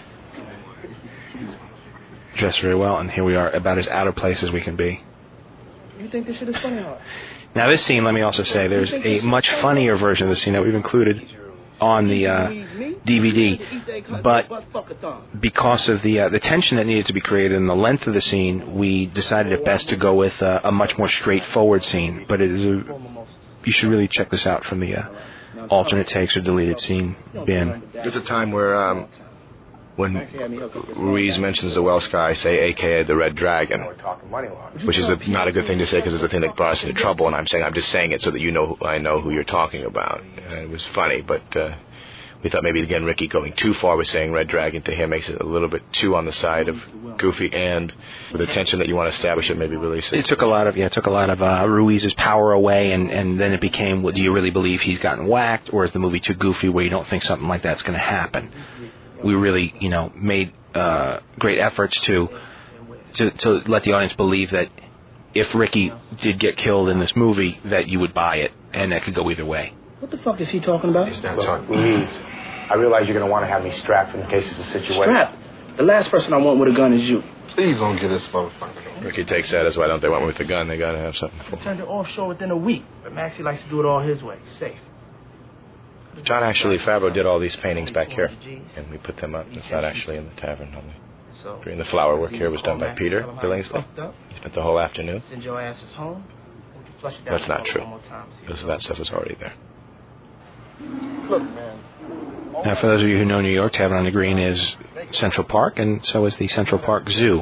Dressed very well, and here we are, about as out of place as we can be. You think this shit is funny? Huh? Now, this scene, let me also say, there's a much funnier version of the scene that we've included on the uh, D V D, but because of the uh, the tension that needed to be created and the length of the scene, we decided it best to go with uh, a much more straightforward scene. But it is a, you should really check this out from the uh, alternate takes or deleted scene bin. There's a time where um, when Ruiz mentions the Welsh guy, I say A K A the Red Dragon, which is a, not a good thing to say because it's a thing that brought us into trouble, and I'm saying I'm just saying it so that you know I know who you're talking about. And it was funny, but uh, we thought maybe, again, Ricky going too far with saying Red Dragon to him makes it a little bit too on the side of goofy, and with the tension that you want to establish it, maybe release it. It took a lot of, yeah, it took a lot of uh, Ruiz's power away, and, and then it became, well, do you really believe he's gotten whacked, or is the movie too goofy where you don't think something like that's going to happen? We really, you know, made uh, great efforts to, to to let the audience believe that if Ricky did get killed in this movie, that you would buy it, and that could go either way. What the fuck is he talking about? He's not talking. Louise, I realize you're going to want to have me strapped in case it's a situation. Strapped? The last person I want with a gun is you. Please don't get this motherfucker. Ricky takes that as why don't they want me with the gun? They got to have something for I turned it offshore within a week, but Maxie likes to do it all his way, safe. John, actually, Favreau did all these paintings back here, and we put them up. It's not actually in the tavern only. And the flower work here was done by Peter Billingsley. He spent the whole afternoon. Send your asses home. That's not true. Most of that stuff is already there. Look, man. Now, for those of you who know New York, Tavern on the Green is Central Park, and so is the Central Park Zoo.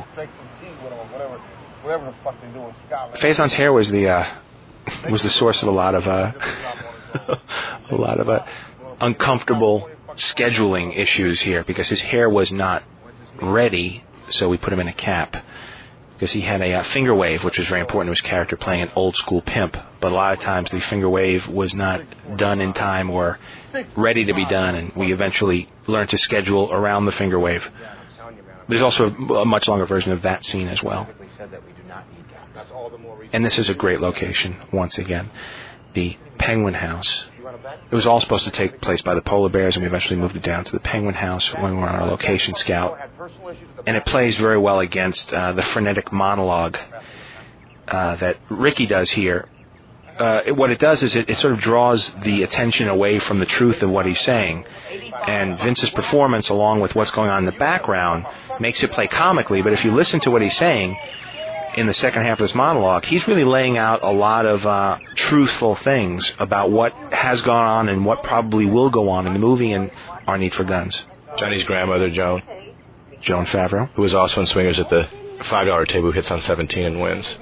Faison's hair was the uh, was the source of a lot of uh, a lot of uh, uncomfortable scheduling issues here because his hair was not ready, so we put him in a cap. Because he had a uh, finger wave, which was very important to his character, playing an old school pimp. But a lot of times the finger wave was not done in time or ready to be done, and we eventually learned to schedule around the finger wave. There's also a, a much longer version of that scene as well. And this is a great location, once again. The Penguin House. It was all supposed to take place by the Polar Bears, and we eventually moved it down to the Penguin House when we were on our location scout. And it plays very well against uh, the frenetic monologue uh, that Ricky does here. Uh, it, what it does is it, it sort of draws the attention away from the truth of what he's saying. And Vince's performance, along with what's going on in the background, makes it play comically. But if you listen to what he's saying in the second half of this monologue, he's really laying out a lot of uh, truthful things about what has gone on and what probably will go on in the movie and our need for guns. Johnny's grandmother, Joan. Joan Favreau. Who was also in Swingers at the five dollar table, who hits on seventeen and wins.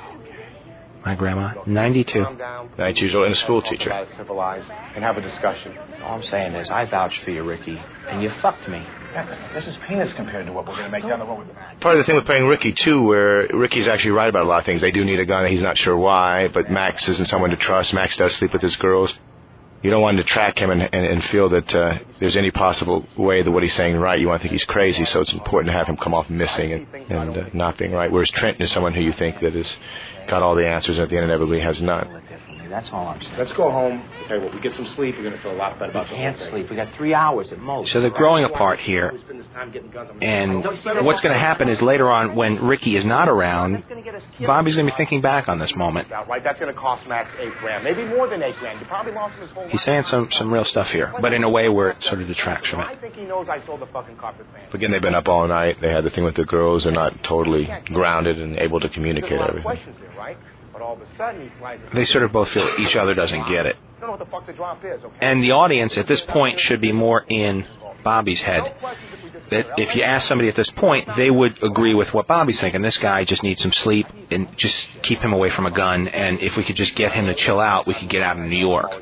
My grandma, ninety-two. ninety-two years old, and a school teacher. Civilized and have a discussion. All I'm saying is I vouched for you, Ricky, and you fucked me. Yeah, this is peanuts compared to what we're going to make down the road with the man. Part of the thing with playing Ricky, too, where Ricky's actually right about a lot of things. They do need a gun, he's not sure why, but Max isn't someone to trust. Max does sleep with his girls. You don't want to track him and, and, and feel that uh, there's any possible way that what he's saying right. You want to think he's crazy, so it's important to have him come off missing and, and uh, not being right. Whereas Trenton is someone who you think that has got all the answers and at the end inevitably has none. That's all I'm saying. Let's go home. I'll tell you what, we get some sleep, you're going to feel a lot better about the whole can't thing. sleep. We got three hours at most. So they're growing apart here. And what's going to happen is later on, when Ricky is not around, Bobby's going to be thinking back on this moment. Right, that's going to cost Max eight grand, maybe more than eight grand. You probably lost him his whole life. He's saying some, some real stuff here, but in a way where it sort of detracts from I it. think he knows I sold the fucking carpet fan. Again, they've been up all night. They had the thing with the girls. They're not totally grounded and able to communicate everything. All of a sudden he flies They sort of both feel each other doesn't get it. I don't know what the fuck the drop is, okay? And the audience at this point should be more in Bobby's head. That if you ask somebody at this point, they would agree with what Bobby's thinking. This guy just needs some sleep and just keep him away from a gun. And if we could just get him to chill out, we could get out of New York.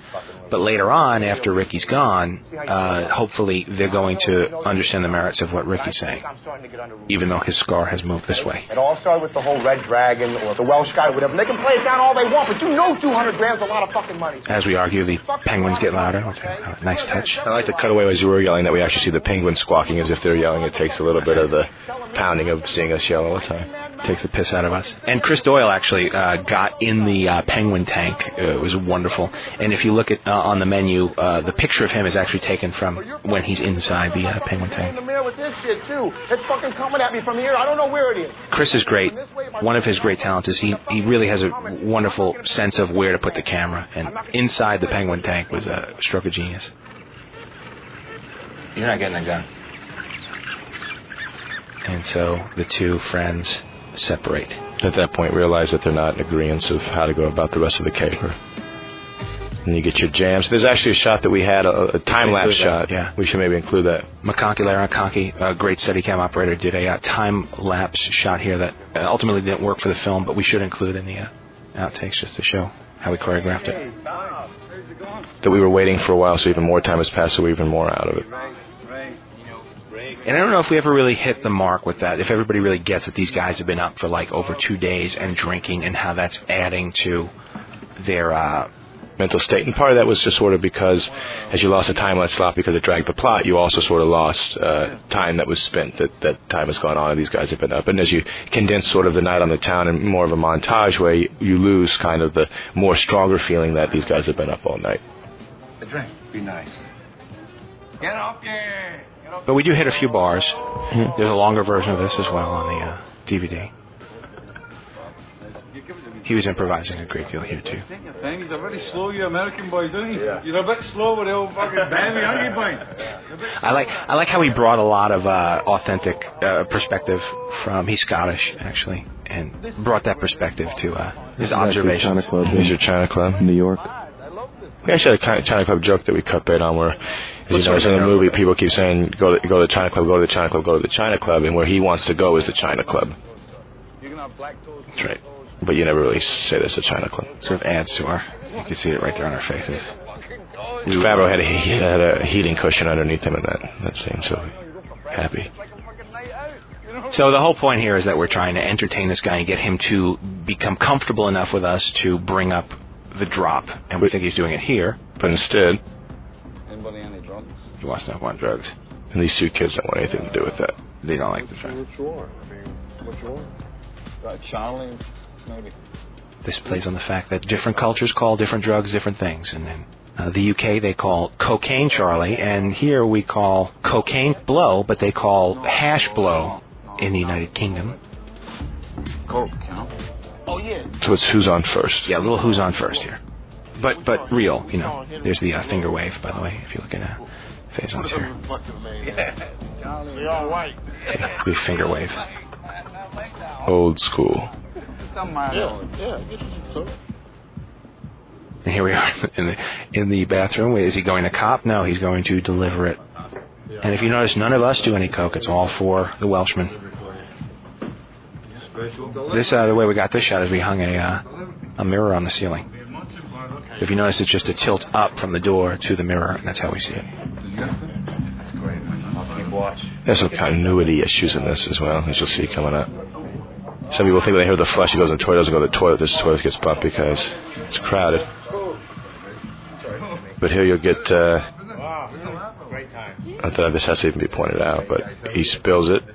But later on, after Ricky's gone, uh, hopefully they're going to understand the merits of what Ricky's saying, even though his scar has moved this way. It all started with the whole Red Dragon or the Welsh guy or whatever. And they can play it down all they want, but you know two hundred grams is a lot of fucking money. As we argue, the penguins get louder. Okay. Oh, nice touch. I like the cutaway as you were yelling that we actually see the penguins squawking as if they're yelling. It takes a little bit of the pounding of seeing us yell all the time. Takes the piss out of us. And Chris Doyle actually uh, got in the uh, penguin tank. Uh, it was wonderful. And if you look at uh, on the menu, uh, the picture of him is actually taken from when he's inside the uh, penguin tank. In the mirror with this shit too. It's fucking coming at me from here. I don't know where it is. Chris is great. One of his great talents is he, he really has a wonderful sense of where to put the camera. And inside the penguin tank was a stroke of genius. You're not getting a gun. And so the two friends separate. At that point, realize that they're not in agreement of how to go about the rest of the caper. And you get your jams. There's actually a shot that we had, a, a time-lapse shot. Yeah. We should maybe include that. McConkey, Larry McConkey, a great Steadicam operator, did a uh, time-lapse shot here that uh, ultimately didn't work for the film, but we should include in the uh, outtakes just to show how we choreographed it. That we were waiting for a while, so even more time has passed, so we're even more out of it. And I don't know if we ever really hit the mark with that, if everybody really gets that these guys have been up for like over two days and drinking and how that's adding to their uh, mental state. And part of that was just sort of because as you lost a time-lapse slot because it dragged the plot, you also sort of lost uh, time that was spent, that, that time has gone on and these guys have been up. And as you condense sort of the night on the town in more of a montage way, you lose kind of the more stronger feeling that these guys have been up all night. A drink. Be nice. Get up there. But we do hit a few bars. Mm-hmm. There's a longer version of this as well on the uh, D V D. He was improvising a great deal here, too. Thing. He's a very slow, you American boys, isn't he? Yeah. You're a bit slow with the old fucking baby, aren't you, boy? I like I like how he brought a lot of uh, authentic uh, perspective from. He's Scottish, actually, and brought that perspective to uh, his observations. China Club. Here's your China Club. New York. We actually had a China Club joke that we cut bait on where, as you know, in the movie, people keep saying, go to, go to the China Club, go to the China Club, go to the China Club, and where he wants to go is the China Club. That's right. But you never really say this at China Club. Sort of adds to our, you can see it right there on our faces. Favreau had a, he had a heating cushion underneath him in that, that scene, so happy. So the whole point here is that we're trying to entertain this guy and get him to become comfortable enough with us to bring up the drop, and we think he's doing it here, but instead anybody any drugs? He wants to want drugs, and these two kids don't want anything to do with that. They don't like the drugs. What you want? I mean, what you want? Got Charlie, maybe. This plays on the fact that different cultures call different drugs different things, and then uh, the U K they call cocaine Charlie, and here we call cocaine blow, but they call hash blow in the United Kingdom. Coke, you know? Oh, yeah. So it's who's on first. Yeah, a little who's on first here. But but real, you know. There's the uh, finger wave, by the way, if you look at uh, Faison's here. You're all right. Okay, the finger wave. Old school. Yeah, yeah. Get you some soda. And here we are in the in the bathroom. Is he going to cop? No, he's going to deliver it. And if you notice, none of us do any coke. It's all for the Welshman. This uh, the way we got this shot is we hung a uh, a mirror on the ceiling. If you notice, it's just a tilt up from the door to the mirror, and that's how we see it. That's great, man. I'll keep watch. There's some continuity issues in this as well, as you'll see coming up. Some people think when they hear the flush, he goes to the toilet, doesn't go to the toilet. This toilet gets bumped because it's crowded. But here you'll get. Uh, I thought this has to even be pointed out, but he spills it.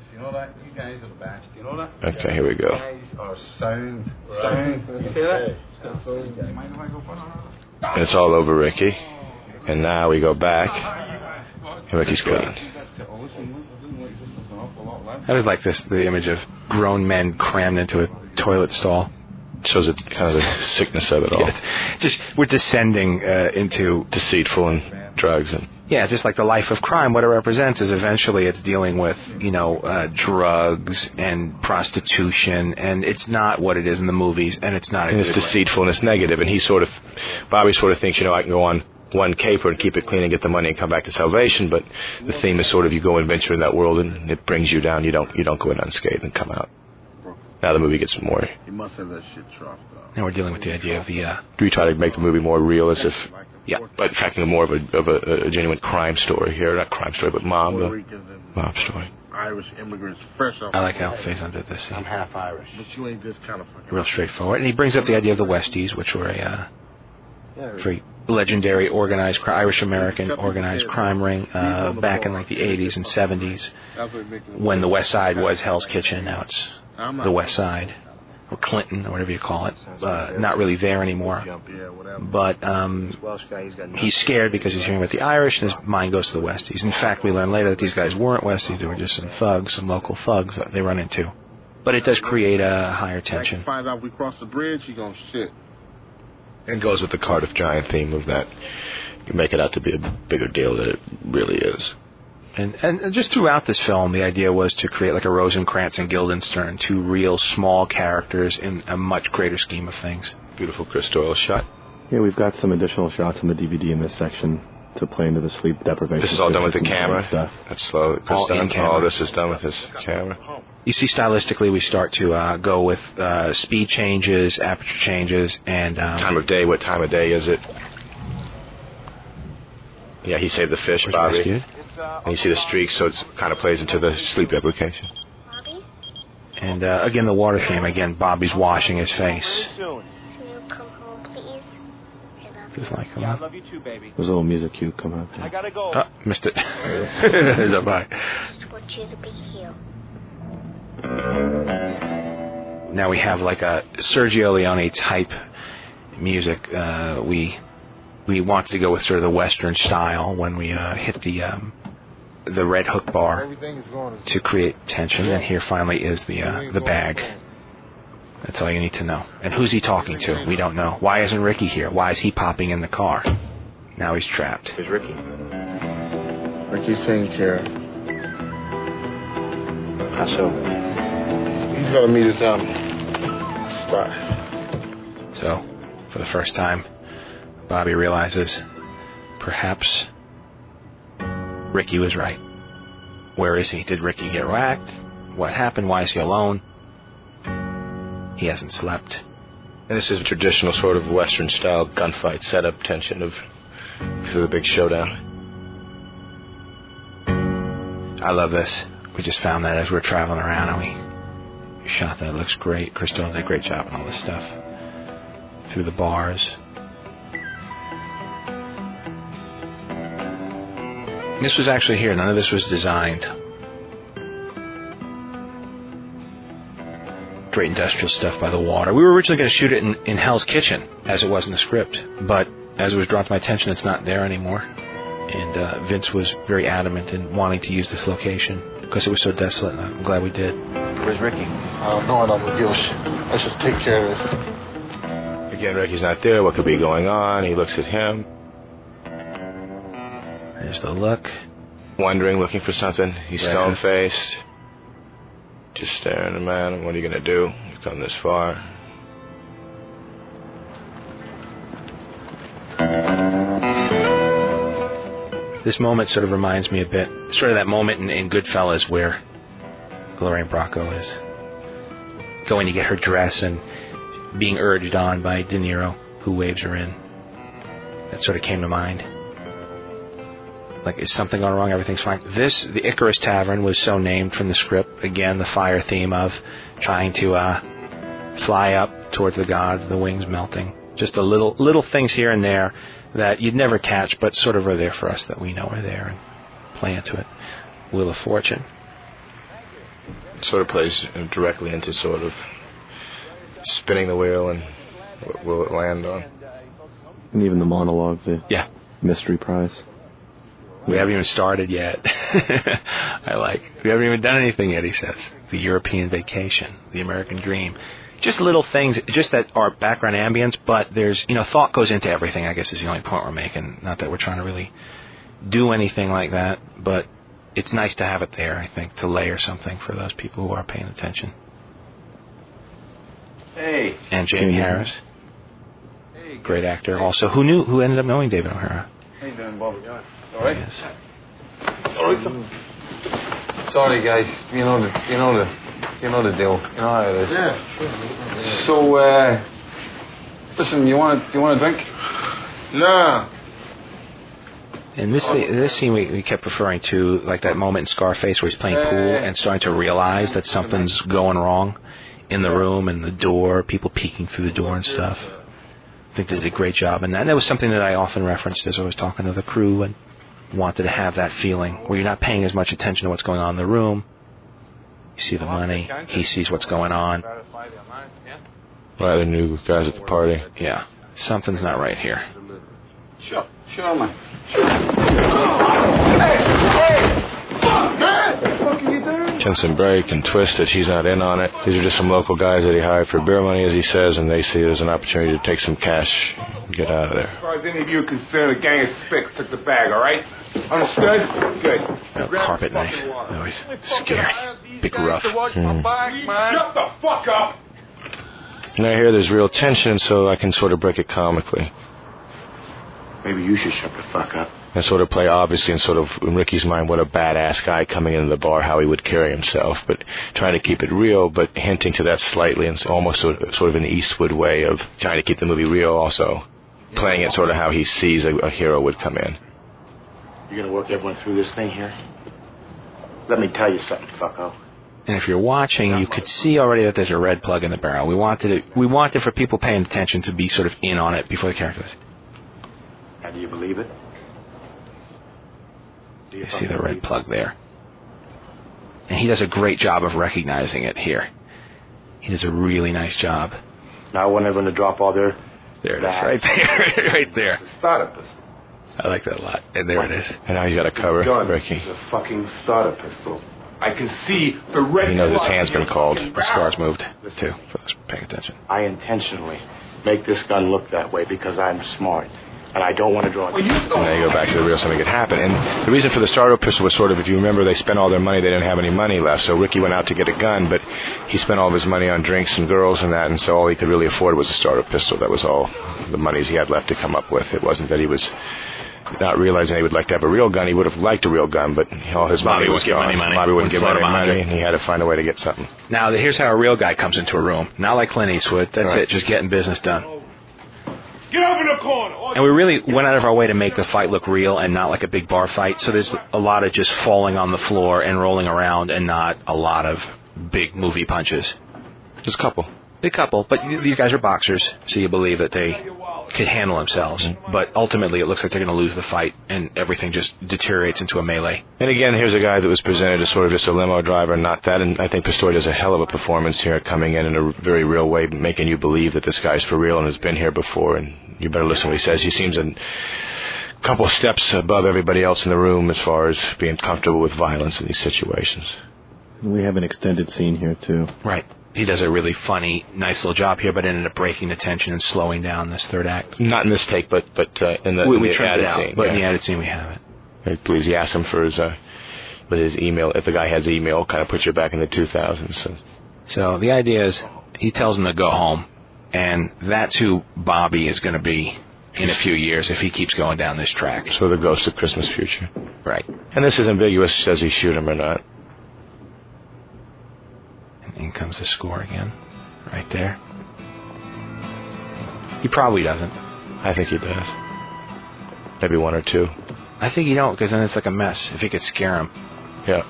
Okay, here we go. Are sound, sound. You see that? And it's all over Ricky. And now we go back, and Ricky's clean. I just like this, the image of grown men crammed into a toilet stall. Shows it kind of the sickness of it all. Yeah, just we're descending uh, into deceitful and drugs and. Yeah, just like the life of crime, what it represents is eventually it's dealing with, you know, uh, drugs and prostitution, and it's not what it is in the movies, and it's not. And it's deceitful and it's negative, and he sort of, Bobby sort of thinks, you know, I can go on one caper and keep it clean and get the money and come back to salvation, but the theme is sort of you go and venture in that world and it brings you down. You don't, you don't go in unscathed and come out. Now the movie gets more. He must have that shit troughed up. Now we're dealing with the idea of the. Uh, Do we try to make the movie more real, as if, yeah, but in fact, more of a of a, a genuine crime story here, not crime story, but mob, uh, mob story. Irish immigrants fresh off. I like how Faison did this scene. I'm half Irish, but you ain't this kind of fucking. Real straightforward, and he brings up the idea of the Westies, which were a uh, very legendary organized Irish American organized crime ring uh, back in like the eighties and seventies, when the West Side was Hell's Kitchen. Now it's the West Side, or Clinton, or whatever you call it. Uh, not really there anymore. But um, he's scared because he's hearing about the Irish, and his mind goes to the Westies. In fact, we learn later that these guys weren't Westies; they were just some thugs, some local thugs that they run into. But it does create a higher tension. Find out we cross the bridge, he gonna shit. And goes with the Cardiff Giant theme of that you make it out to be a bigger deal than it really is. And and just throughout this film, the idea was to create like a Rosencrantz and Guildenstern, two real small characters in a much greater scheme of things. Beautiful Chris Doyle shot. Yeah, we've got some additional shots in the D V D in this section to play into the sleep deprivation. This is all done with the and camera? Stuff. That's slow. Chris All done? in camera. All this is done with his camera. You see, stylistically, we start to uh, go with uh, speed changes, aperture changes, and... Um, time of day, what time of day is it? Yeah, he saved the fish, Bobby. Rescued. And you see the streaks, so it kind of plays into the sleep application. And uh, again, the water theme. Again, Bobby's washing his face. Just like him. Yeah, I love you too, baby. There's a little music cue coming up there. I gotta go. Oh, missed it. There's a bye. Now we have like a Sergio Leone type music. Uh, we we wanted to go with sort of the Western style when we uh, hit the um, the red hook bar to create tension. And here finally is the uh, the bag. That's all you need to know. And who's he talking to? We don't know. Why isn't Ricky here? Why is he popping in the car? Now he's trapped. Who's Ricky? Ricky's taking care of. How so? He's gonna meet us down the spot. So, for the first time, Bobby realizes perhaps Ricky was right. Where is he? Did Ricky get whacked? What happened? Why is he alone? He hasn't slept. And this is a traditional sort of Western-style gunfight setup, tension of for the big showdown. I love this. We just found that as we were traveling around, and we shot that. It looks great. Crystal did a great job on all this stuff. Through the bars. This was actually here. None of this was designed. Great industrial stuff by the water. We were originally going to shoot it in, in Hell's Kitchen, as it was in the script. But as it was brought to my attention, it's not there anymore. And uh, Vince was very adamant in wanting to use this location because it was so desolate, and I'm glad we did. Where's Ricky? I don't know, I don't give a shit. Let's just take care of this. Again, Ricky's not there. What could be going on? He looks at him. There's the look. Wondering, looking for something. He's Yeah. stone-faced. Just staring at the man. What are you going to do? You've come this far. This moment sort of reminds me a bit, sort of that moment in, in Goodfellas where Lorraine Bracco is going to get her dress and being urged on by De Niro, who waves her in. That sort of came to mind. Like, is something going wrong? Everything's fine. This, the Icarus Tavern, was so named from the script. Again, the fire theme of trying to uh, fly up towards the gods, the wings melting. Just a little little things here and there that you'd never catch, but sort of are there for us that we know are there and play into it. Wheel of Fortune. It sort of plays directly into sort of spinning the wheel and what will it land on. And even the monologue, the yeah. mystery prize. We haven't even started yet. I like. We haven't even done anything yet, he says. The European vacation, the American dream. Just little things, just that are background ambience, but there's, you know, thought goes into everything, I guess is the only point we're making. Not that we're trying to really do anything like that, but it's nice to have it there, I think, to layer something for those people who are paying attention. Hey. And Jamie Harris. Hey, great actor. Also, who knew, who ended up knowing David O'Hara? How you doing, Bob? All right? Yes. All right, sir. Sorry, guys. You know the, you know the You know the deal. You know how it is. Yeah, sure. So, uh, listen, you want you want a drink? Nah. And this this scene we, we kept referring to, like that moment in Scarface where he's playing pool and starting to realize that something's going wrong in the room and the door, people peeking through the door and stuff. I think they did a great job. And that, that was something that I often referenced as I was talking to the crew and wanted to have that feeling where you're not paying as much attention to what's going on in the room. You see the money. He sees what's going on. Right, the new guys at the party. Yeah. Something's not right here. Sure. Sure, man. Jensen break and twisted. He's not in on it. These are just some local guys that he hired for beer money, as he says, and they see it as an opportunity to take some cash and get out of there. As far as any of you are concerned, a gang of spicks took the bag, all right? Understood? Good. No, carpet knife. Always scary. Big rough. Mm. Shut the fuck up! And I hear there's real tension, so I can sort of break it comically. Maybe you should shut the fuck up. And sort of play, obviously, in sort of in Ricky's mind, what a badass guy coming into the bar, how he would carry himself, but trying to keep it real, but hinting to that slightly, and almost sort of, sort of an Eastwood way of trying to keep the movie real, also playing it sort of how he sees a, a hero would come in. You're gonna work everyone through this thing here? Let me tell you something, fucko. And if you're watching, you could see already that there's a red plug in the barrel. We wanted it. We wanted for people paying attention to be sort of in on it before the characters. Now, do you believe it? Do You see the red plug there. And he does a great job of recognizing it here. He does a really nice job. Now I want everyone to drop all their... There it is, right there. Right there. The starter pistol. I like that a lot. And there it is. And now he's got a cover, gun. Ricky. The fucking starter pistol. I can see the red... He knows his hand's been called. The scar's moved, too, for those paying attention. I intentionally make this gun look that way because I'm smart. And I don't want to draw... And then you go back to the real something could happen. And the reason for the starter pistol was sort of, if you remember, they spent all their money, they didn't have any money left. So Ricky went out to get a gun, but he spent all of his money on drinks and girls and that, and so all he could really afford was a starter pistol. That was all the monies he had left to come up with. It wasn't that he was not realizing he would like to have a real gun. He would have liked a real gun, but all his Bobby money was wouldn't give gone. any money. Bobby wouldn't give Wouldn't any float him money, a and he had to find a way to get something. Now, here's how a real guy comes into a room. Not like Clint Eastwood. That's Right. it, just getting business done. Get over the corner! And we really went out of our way to make the fight look real and not like a big bar fight. So there's a lot of just falling on the floor and rolling around and not a lot of big movie punches. Just a couple. A couple, but these guys are boxers, so you believe that they could handle themselves. But ultimately, it looks like they're going to lose the fight, and everything just deteriorates into a melee. And again, here's a guy that was presented as sort of just a limo driver, not that. And I think Pistori does a hell of a performance here, coming in in a very real way, making you believe that this guy's for real and has been here before. And you better listen to what he says. He seems a couple steps above everybody else in the room as far as being comfortable with violence in these situations. We have an extended scene here, too. Right. He does a really funny, nice little job here, but ended up breaking the tension and slowing down this third act. Not in this take, but but uh, in the, we, in we the trimmed added it out, scene. but yeah. in the added scene we have it. Right, please, he asked him for his, uh, with his email. If the guy has email, kind of puts you back in the two thousands. So. so the idea is, he tells him to go home, and that's who Bobby is going to be in a few years if he keeps going down this track. So the ghost of Christmas future. Right. And this is ambiguous, says he shoot him or not. And in comes the score again. Right there. He probably doesn't. I think he does. Maybe one or two. I think he don't, because then it's like a mess if he could scare him. Yeah.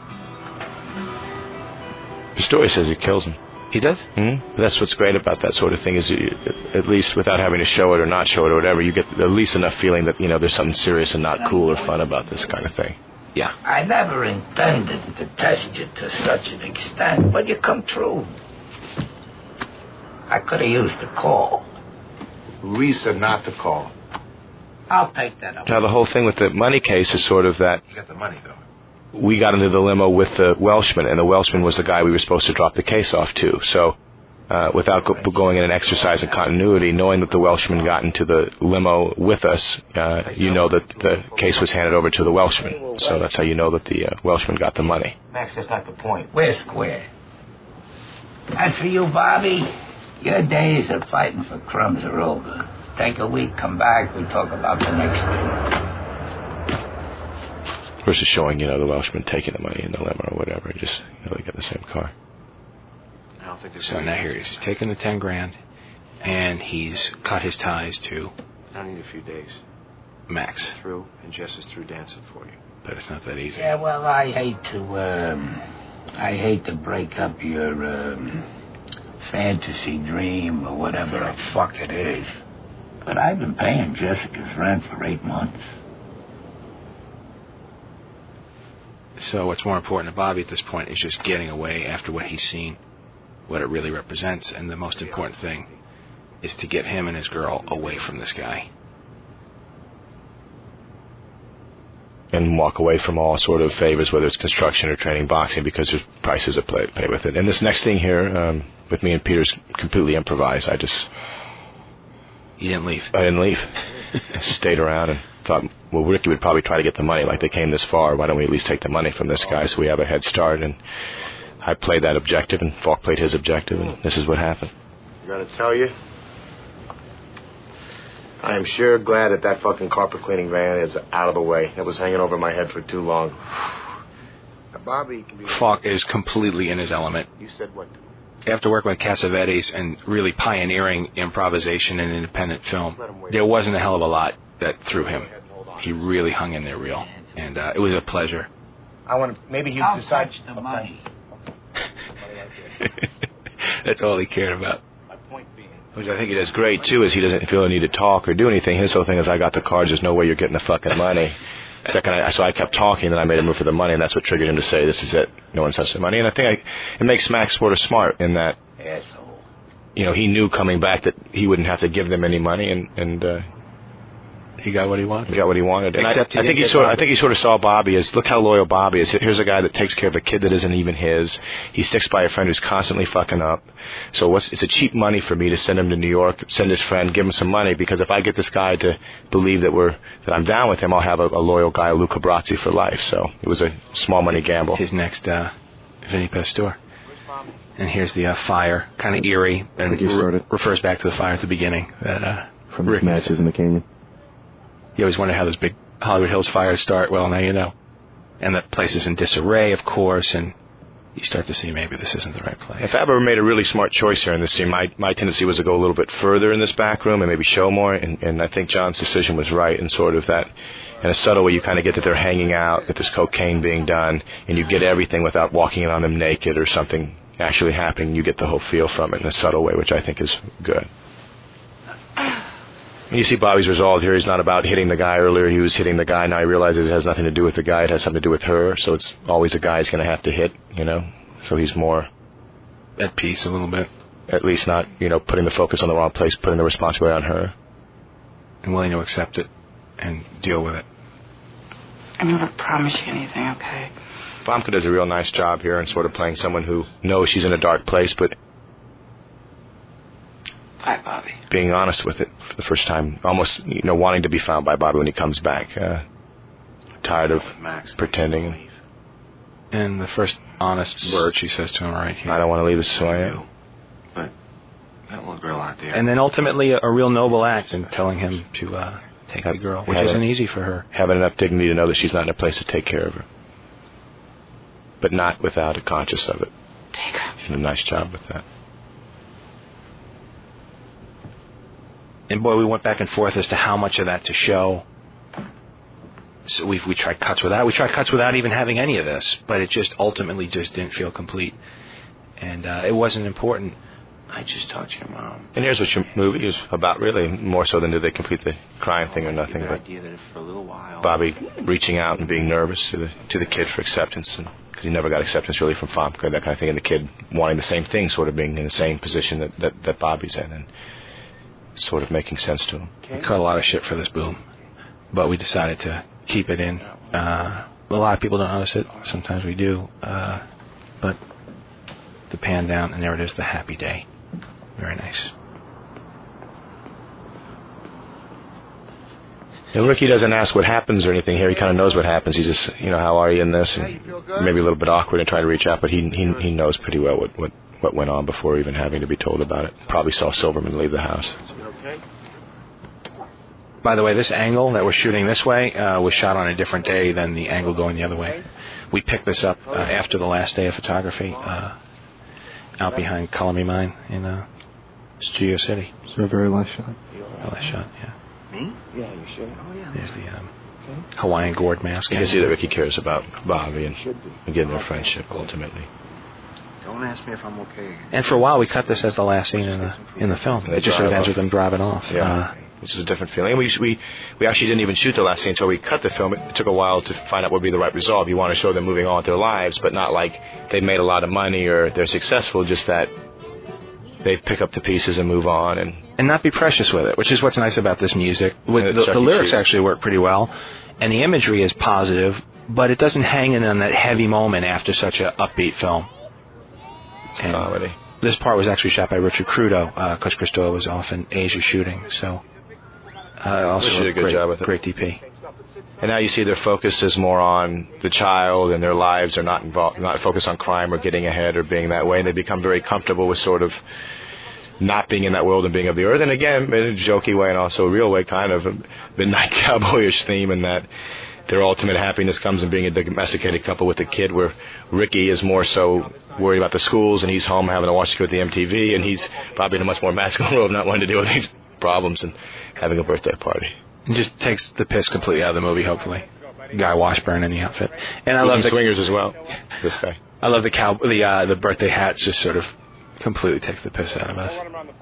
The story says he kills him. He does? Mm-hmm. That's what's great about that sort of thing is, you, at least without having to show it or not show it or whatever, you get at least enough feeling that, you know, there's something serious and not cool or fun about this kind of thing. Yeah. I never intended to test you to such an extent, but you come true. I could have used the call. Lisa, not the call. I'll take that up. Now, the whole thing with the money case is sort of that You got the money, though. we got into the limo with the Welshman, and the Welshman was the guy we were supposed to drop the case off to. So uh, without go- going in an exercise in continuity, knowing that the Welshman got into the limo with us, uh, you know that the case was handed over to the Welshman. So that's how you know that the uh, Welshman got the money. Max, that's not the point. We're square. As for you, Bobby, your days of fighting for crumbs are over. Take a week, come back, we talk about the next thing. Versus showing, you know, the Welshman taking the money in the limo or whatever. Just, you know, they get in the same car. don't think there's So now here he is. He's taking the ten grand, and he's cut his ties to I need a few days. Max. Through, and Jess is through dancing for you. But it's not that easy. Yeah, well, I hate to, um, I hate to break up your, um, fantasy dream or whatever the fuck it is. But I've been paying Jessica's rent for eight months. So what's more important to Bobby at this point is just getting away after what he's seen, what it really represents, and the most important thing is to get him and his girl away from this guy. And walk away from all sort of favors, whether it's construction or training boxing, because there's prices that play, play with it. And this next thing here, um, with me and Peter's completely improvised. I just... You didn't leave? I didn't leave. I stayed around and thought, well, Ricky would probably try to get the money. Like, they came this far, why don't we at least take the money from this guy so we have a head start? And I played that objective, and Falk played his objective, and this is what happened. I gotta tell you, I am sure glad that that fucking carpet cleaning van is out of the way. It was hanging over my head for too long. Bobby can be... Falk is completely in his element. You said what? After working with Cassavetes and really pioneering improvisation in independent film, there wasn't a hell of a lot that threw him. He really hung in there real, and uh, it was a pleasure. I want to... Maybe he'll I'll decide... touch the money. That's all he cared about. Which I think he does great, too, is he doesn't feel the need to talk or do anything. His whole thing is, I got the cards, there's no way you're getting the fucking money. Second, I, so I kept talking, then I made a move for the money, and that's what triggered him to say, this is it, no one touched the money. And I think I, it makes Max sort of smart in that, Asshole. you know, he knew coming back that he wouldn't have to give them any money, and, and uh, he got what he wanted. He got what he wanted. And Except I, I he think he didn't sort. get Of, I think he sort of saw Bobby as, look how loyal Bobby is. Here's a guy that takes care of a kid that isn't even his. He sticks by a friend who's constantly fucking up. So what's, it's a cheap money for me to send him to New York, send his friend, give him some money, because if I get this guy to believe that we're that I'm down with him, I'll have a, a loyal guy, Luca Brazzi, for life. So it was a small money gamble. His next, uh, Vinny Pastor. And here's the uh, fire, kind of eerie, and re- refers back to the fire at the beginning. That uh, From his matches in the canyon. You always wonder how those big Hollywood Hills fires start. Well, now you know. And the place is in disarray, of course, and you start to see maybe this isn't the right place. If Fabro made a really smart choice here in this scene, my, my tendency was to go a little bit further in this back room and maybe show more, and, and I think John's decision was right in sort of that, in a subtle way you kind of get that they're hanging out, that there's cocaine being done, and you get everything without walking in on them naked or something actually happening. You get the whole feel from it in a subtle way, which I think is good. You see Bobby's resolve here. He's not about hitting the guy. Earlier he was hitting the guy. Now he realizes it has nothing to do with the guy. It has something to do with her. So it's always a guy he's going to have to hit, you know. So he's more at peace a little bit. At least not, you know, putting the focus on the wrong place, putting the responsibility on her. And willing to accept it and deal with it. I never promise you anything, okay? Famke does a real nice job here in sort of playing someone who knows she's in a dark place, but Bye, Bobby. Being honest with it for the first time, almost, you know, wanting to be found by Bobby when he comes back. Uh, tired of Max pretending. And the first honest word she says to him right here. I don't want to leave, this is who I am. But that was real out there. And then ultimately a, a real noble act in telling him to uh, take the girl, which Having, isn't easy for her. Having enough dignity to know that she's not in a place to take care of her. But not without a conscious of it. Take her. She did a nice job with that. And boy, we went back and forth as to how much of that to show. So we we tried cuts without. We tried cuts without even having any of this, but it just ultimately just didn't feel complete, and uh, it wasn't important. I just talked to your mom. And here's what your movie is about, really, more so than did they complete the crime thing or nothing. But idea that for a little while, Bobby reaching out and being nervous to the to the kid for acceptance, and because he never got acceptance really from Famke, that kind of thing, and the kid wanting the same thing, sort of being in the same position that that, that Bobby's in, and sort of making sense to him. We cut a lot of shit for this boom, but we decided to keep it in. Uh, a lot of people don't notice it. Sometimes we do. Uh, but the pan down, and there it is, the happy day. Very nice. And Ricky doesn't ask what happens or anything here. He kind of knows what happens. He's just, you know, how are you in this? And maybe a little bit awkward and try to reach out, but he he he knows pretty well what, what, what went on before even having to be told about it. Probably saw Silverman leave the house. By the way, this angle that we're shooting this way uh, was shot on a different day than the angle going the other way. We picked this up uh, after the last day of photography, uh, out behind Color Me Mine in uh, Studio City. It's a very last shot. Oh, last shot, yeah. Me? Yeah, you sure? Oh, yeah. There's the um, Hawaiian gourd mask. You can see that Ricky cares about Bobby and, and getting their friendship ultimately. Don't ask me if I'm okay. And for a while, we cut this as the last scene in the in the film. It just sort of ends with them driving off. Yeah, Uh, which is a different feeling. And we we we actually didn't even shoot the last scene until we cut the film. It took a while to find out what would be the right resolve. You want to show them moving on with their lives, but not like they made a lot of money or they're successful. Just that they pick up the pieces and move on, and and not be precious with it, which is what's nice about this music. With Yeah, the, Chuck the E. lyrics Cheese. actually work pretty well, and the imagery is positive, but it doesn't hang in on that heavy moment after such a upbeat film. It's a comedy. This part was actually shot by Richard Crudo, because Chris Doyle was off in Asia shooting. So, uh, also They did a good great, job with it. great D P. And now you see their focus is more on the child and their lives are not involved, not focused on crime or getting ahead or being that way. And they become very comfortable with sort of not being in that world and being of the earth. And again, in a jokey way and also a real way, kind of a midnight cowboyish theme in that their ultimate happiness comes in being a domesticated couple with a kid, where Ricky is more so worried about the schools and he's home having to watch the M T V, and he's probably in a much more masculine world, not wanting to deal with these problems and having a birthday party. It just takes the piss completely out of the movie, hopefully. Guy Washburn in the outfit. And I He's love in the Swingers as well, this guy. I love the cow the uh, the birthday hats just sort of completely takes the piss out of us.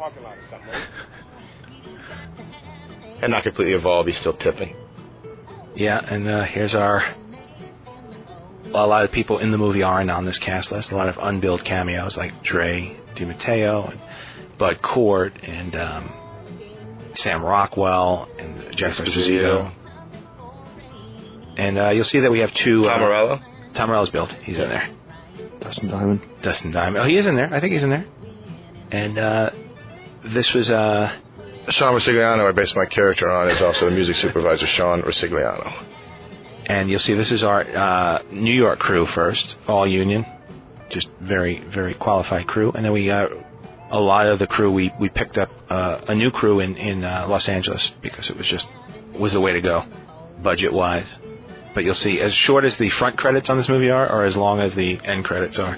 And not completely evolved, he's still tipping. Yeah, and uh, here's our... A lot of people in the movie aren't on this cast list. A lot of unbilled cameos like Dre DiMatteo and Bud Cort and um, Sam Rockwell and Jack Esposito. And uh, you'll see that we have two... Tom uh, Morello? Tom Morello's billed. He's in there. Dustin Diamond. Dustin Diamond. Oh, he is in there. I think he's in there. And uh, this was... Uh, Sean Rosigliano, I based my character on, is also the music supervisor, Sean Rosigliano. And you'll see this is our uh, New York crew first, all union, just very, very qualified crew. And then we, uh, a lot of the crew, we, we picked up uh, a new crew in, in uh, Los Angeles because it was just, was the way to go, budget-wise. But you'll see, as short as the front credits on this movie are, or as long as the end credits are.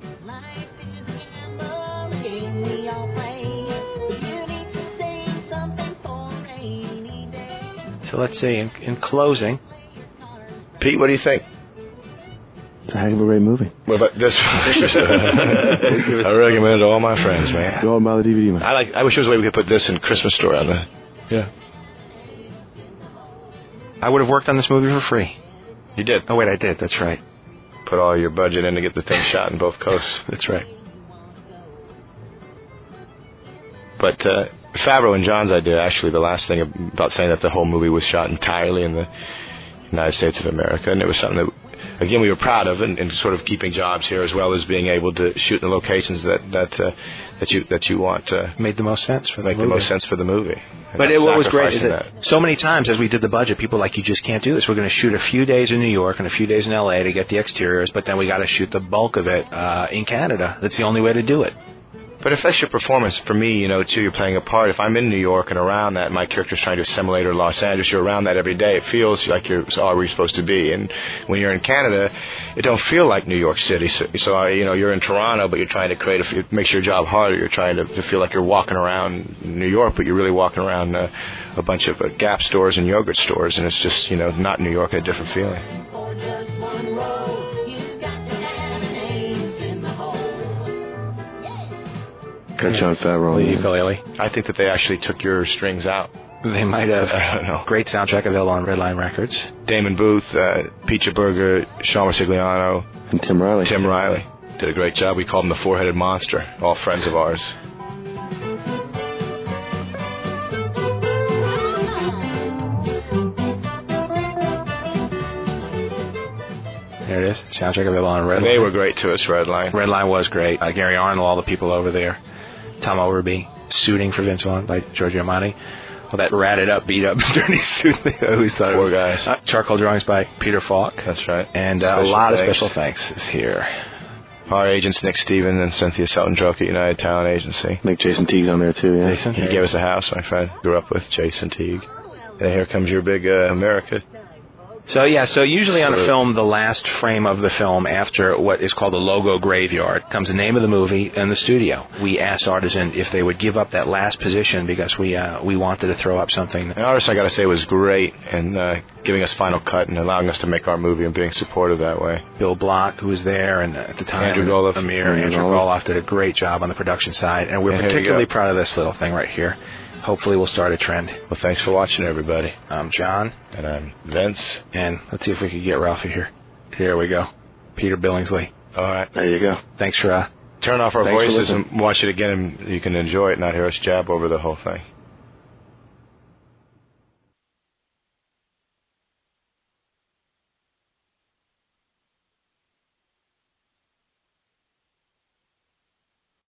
So let's see, in, in closing... Pete, what do you think? It's a heck of a great movie. What about this? I recommend it to all my friends, man. Go and buy the D V D, man. I like. I wish there was a way we could put this in Christmas Story on the. Yeah. I would have worked on this movie for free. You did. Oh wait, I did. That's right. Put all your budget in to get the thing shot in both coasts. That's right. But uh, Favreau and John's idea, actually, the last thing about saying that the whole movie was shot entirely in the United States of America, and it was something that, again, we were proud of, and, and sort of keeping jobs here as well as being able to shoot in the locations that that uh, that you that you want. Uh, Made the most sense for the make movie. the most sense for the movie. And But not it, what was great is sacrificing that, so many times as we did the budget, people were like, you just can't do this. We're going to shoot a few days in New York and a few days in L A to get the exteriors, but then we got to shoot the bulk of it uh, in Canada. That's the only way to do it. But it affects your performance. For me, you know, too, you're playing a part. If I'm in New York and around that, my character's trying to assimilate, or Los Angeles, you're around that every day. It feels like you're all where you're supposed to be. And when you're in Canada, it don't feel like New York City. So, so uh, you know, you're in Toronto, but you're trying to create, a, it makes your job harder. You're trying to, to feel like you're walking around New York, but you're really walking around uh, a bunch of uh, Gap stores and yogurt stores, and it's just, you know, not New York, and a different feeling. Got John Favreau. The ukulele. I think that they actually took your strings out. They might have. I don't know. Great soundtrack available on Redline Records. Damon Booth, uh, Pete Berger, Sean Rosigliano, and Tim Riley. Tim Riley did a great job. We called him the Four-Headed Monster. All friends of ours. There it is. Soundtrack available on Redline. They were great to us, Redline. Redline was great. Uh, Gary Arnold, all the people over there. Tom Overby, Suiting for Vince Vaughn by Giorgio Armani. All that ratted up, beat up, dirty suit. I always thought Poor it was. guys. Uh, charcoal drawings by Peter Falk. That's right. And uh, a lot thanks. of special thanks is here. Our agents, Nick Stevens and Cynthia Selton-Drake at United Talent Agency. I think Jason Teague's on there, too, yeah. Jason? He yeah. gave us a house, my friend. Grew up with Jason Teague. And here comes your big uh, America So yeah, so usually on a Sure. film, the last frame of the film after what is called the logo graveyard comes the name of the movie and the studio. We asked Artisan if they would give up that last position because we uh, we wanted to throw up something. And Artisan, I got to say, was great in uh, giving us Final Cut and allowing us to make our movie and being supportive that way. Bill Block, who was there, and at the time, Andrew Goloff. Amir, Andrew Andrew Goloff. Goloff did a great job on the production side, and we're And here you particularly go. proud of this little thing right here. Hopefully we'll start a trend. Well, thanks for watching, everybody. I'm John. And I'm Vince. And let's see if we can get Ralphie here. Here we go. Peter Billingsley. All right. There you go. Thanks for... Uh, Turn off our Thanks for voices listening. and watch it again, and you can enjoy it, not hear us jab over the whole thing.